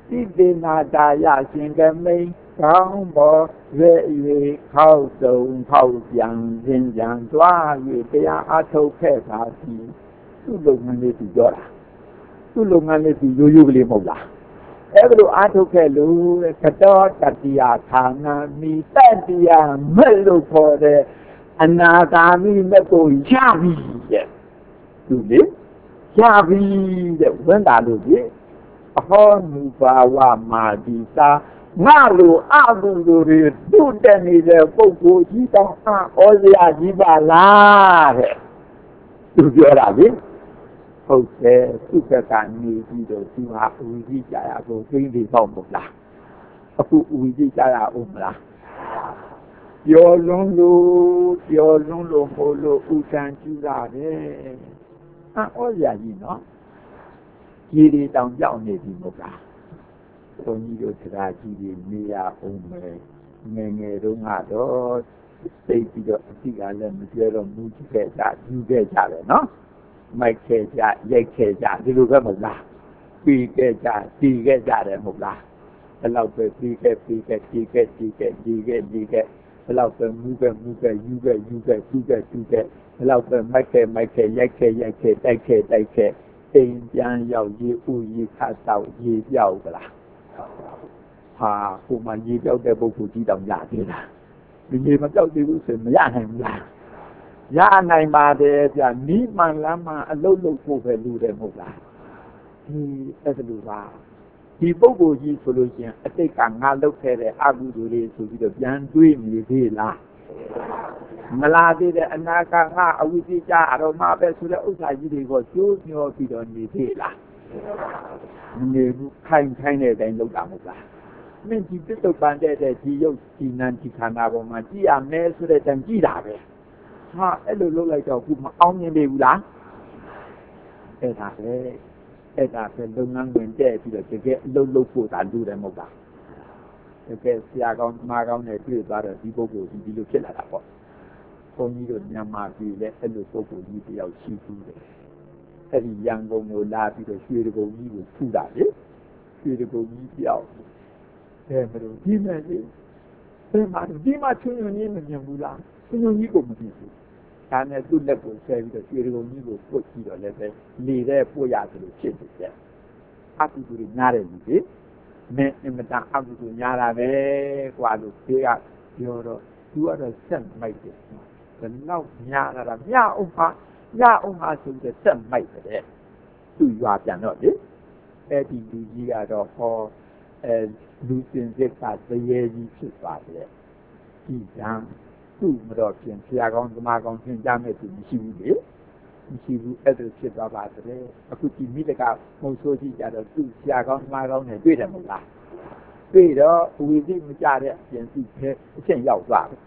တိတေနာတာယရှင်ကမိန်ကောင်းပေါ်ရွေရွေခောက်စုံခောက်ပြန်ခြင်းကြံသွား၍တရားအထုတ်ခဲ့ပါစီသူ့လုပ်ငန်းလေးသူပြောတာသူ့လုပ်ငန်းလေးသူရိုးရိုးကလေးမဟုတ်လားအဲ့ဒါလိုအထုတ်ခဲ့လို့ကတောတတိယဌာနမိတတိယမဲ့လို့ခေါ်တဲ့အနာဂါမိမဲ့ကိုရပြီတဲ့သူလေရပြီတဲ့ဝန်တာလို့ဒီအဟောမူပါဝမာဒီသာငါလိုအကုသိုလ်တွေတုတက်နေတဲ့ပုဂ္ဂိုလ်ကြီးတောင်ဩဇရာကြီးပါလားတဲ့သူပြောတာလေဟုတ်တယ်သူကကနေပြီးတော့သူဟာဝီကြီးကြာရကိုသိသိပေါ့မလားအခုဝီကြီးကြာရအောင်မလားပြောလုံးလို့ပြောလုံးလို့ဟိုလိုဥတန်ကျူတာတဲ့ဩဇရာကြီးနော်ကြီးတွေတောင်ကြောက်နေပြီမဟုတ်လားဘုန်းကြီးတို့တရားကြီးတွေနေရအောင်မယ်ငယ်ငယ်တုန်းကတော့သိပြီးတော့အတိကလည်းမပြောတော့မူကြည့်ခဲ့ကြယူခဲ့ကြတယ်နော်မိုက်ခဲ့ကြရိုက်ခဲ့ကြဒီလိုပဲမဟုတ်လားပြီးခဲ့ကြတီးခဲ့ကြတယ်မဟုတ်လားဘယ်လောက်ပဲပြီးခဲ့ပြီးခဲ့တီးခဲ့တီးခဲ့တီးခဲ့တီးခဲ့ဘယ်လောက်ပဲမူခဲ့မူခဲ့ယူခဲ့ယူခဲ့တူးခဲ့တူးခဲ့ဘယ်လောက်ပဲမိုက်ခဲ့မိုက်ခဲ့ရိုက်ခဲ့ရိုက်ခဲ့တိုက်ခဲ့တိုက်ခဲ့အိမ်ပြန်ရောက်ရေးဥရေးခတ်တော့ရေးပြောက်ကြလားဟာကိုမကြီးပြောက်တဲ့ပုဂ္ဂိုလ်ကြီးတောင်ရသေးလားဒီကြီးမပြောက်သေးဘူးဆိုမရနိုင်ဘူးလားရနိုင်ပါတယ်ဗျာနီးမှန်လမ်းမှအလုံးလုံးဖို့ပဲလူတယ်မဟုတ်လားဒီအဲ့ဒါလိုပါဒီပုဂ္ဂိုလ်ကြီးဆိုလို့ရှိရင်အတိတ်ကငါလုပ်ခဲ့တဲ့အကုသိုလ်တွေဆိုပြီးတော့ပြန်တွေးနေသေးလားမလာသေးတဲ့အနာကငါအဝိဇ္ဇာအရောမပဲဆိုတဲ့ဥစ္စာကြီးတွေကိုကျိုးညောပြီးတော့နေသေးလားနေဘူးခိုင်ခိုင်တဲ့အတိုင်းလုပ်တာမဟုတ်လားမင်းဒီပြစ္ဆုတ်ပန်တဲ့ဒီရုပ်ဒီနာဒီခန္ဓာပေါ်မှာကြည့်ရမယ်ဆိုတဲ့တန်ကြည့်တာပဲဟာအဲ့လိုလုပ်လိုက်တော့ခုမအောင်မြင်သေးဘူးလားအဲ့ဒါပဲအဲ့ဒါပဲလုပ်ငန်းဝင်တဲ့ပြီးတော့တကယ်အလုပ်လုပ်ဖို့သာလူတယ်မဟုတ်လားတကယ်ဆရာကောင်းမာကောင်းနဲ့တွေ့သွားတော့ဒီပုဂ္ဂိုလ်ဒီလိုဖြစ်လာတာပေါ့ဘုန်းကြီးတို့မြန်မာပြည်လည်းအဲ့လိုပုဂ္ဂိုလ်ကြီးတယောက်ရှိဘူးတယ်အဲ့ဒီရန်ကုန်ကိုလာပြီးတော့ရွှေတကုံကြီးကိုထူတာလေရွှေတကုံကြီးပြောက်တယ်မလို့ဒီမဲ့လေဘယ်မှာဒီမှာချွန်းညွန်ကြီးမမြင်ဘူးလားချွန်းညွန်ကြီးကိုမသိဘူးဒါနဲ့သူ့လက်ကိုဆဲပြီးတော့ရွှေတကုံကြီးကိုပုတ်ပြီးတော့လည်းပဲလေတဲ့ပို့ရတယ်လို့ဖြစ်နေတယ်အကုသိုလ်ညားတယ်လူကြီးမင်းအင်မတန်အကုသိုလ်ညားတာပဲကွာလို့ဒီကပြောတော့သူကတော့ဆက်မိုက်တယ်ဘယ်တော့ညားတာမြအောင်ပါညအောင်ဟာဆိုတဲ့ဆက်မိုက်တဲ့သူရွာပြန်တော့လေအဲ့ဒီလူကြီးကတော့ဟောအဲလူစင်စစ်ကတရေကြီးဖြစ်သွားတယ်ဒီကံသူ့မတော်ပြင်ဆရာကောင်းသမားကောင်းသင်ကြားမဲ့သူမရှိဘူးလေမရှိဘူးအဲ့ဒါဖြစ်သွားပါတယ်အခုဒီမိတကမုံဆိုးကြီးကြတော့သူ့ဆရာကောင်းသမားကောင်းနဲ့တွေ့တယ်မဟုတ်လားတွေ့တော့ဝီသိမကြတဲ့အပြင်သူ့ပဲအချင်းရောက်သွားတယ်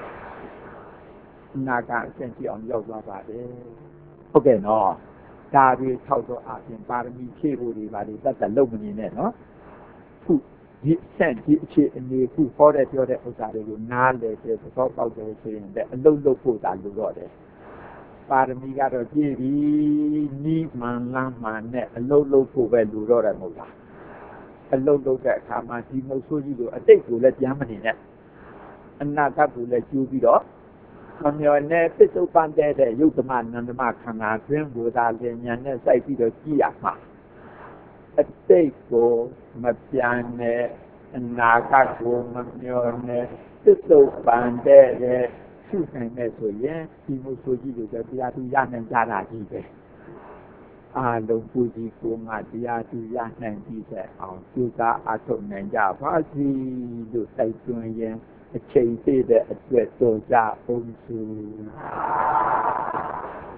နာကအချင်းကြီးအောင်ရောက်သွားပါတယ်ဟုတ်ကဲ့နော်ဒါတွေထောက်တော့အပြင်ပါရမီဖြည့်ဖို့တွေပါလေတတ်တတ်လုပ်မနေနဲ့နော်ခုဒီဆက်ဒီအခြေအနေခုဟောတဲ့ပြောတဲ့ဥစ္စာတွေကိုနားလည်တဲ့သဘောပေါက်တယ်ဆိုရင်လည်းအလုံးလုံးဖို့သာလိုတော့တယ်ပါရမီကတော့ပြည့်ပြီနီးမှန်လမ်းမှန်နဲ့အလုံးလုံးဖို့ပဲလိုတော့တယ်မဟုတ်လားအလုံးလုံးတဲ့အခါမှာဒီမုတ်ဆိုးကြီးကိုအတိတ်ကိုလည်းပြန်မနေနဲ့အနာဂတ်ကိုလည်းကျူးပြီးတော့မမျောနဲ့ပစ္စုပန်တဲ့ယုတ်သမနန္ဒမခန္ဓာတွင်ဘုရားလင်ညာနဲ့စိုက်ပြီးတော့ကြည့်ရမှာအတိတ်ကိုမပြန်နဲ့အနာဂတ်ကိုမမျောနဲ့ပစ္စုပန်တဲ့ရှုနိုင်မဲ့ဆိုရင်ဒီမုဆိုကြီးကိုတရားသူရနိုင်ကြတာကြီးပဲအာလုံးပူကြီးကိုငါတရားသူရနိုင်ပြီးတဲ့အောင်သူသာအထုတ်နိုင်ကြပါစီလို့တိုက်တွန်းရင်အချိန်သေးတဲ့အတွက်တော်ကြအောင်စု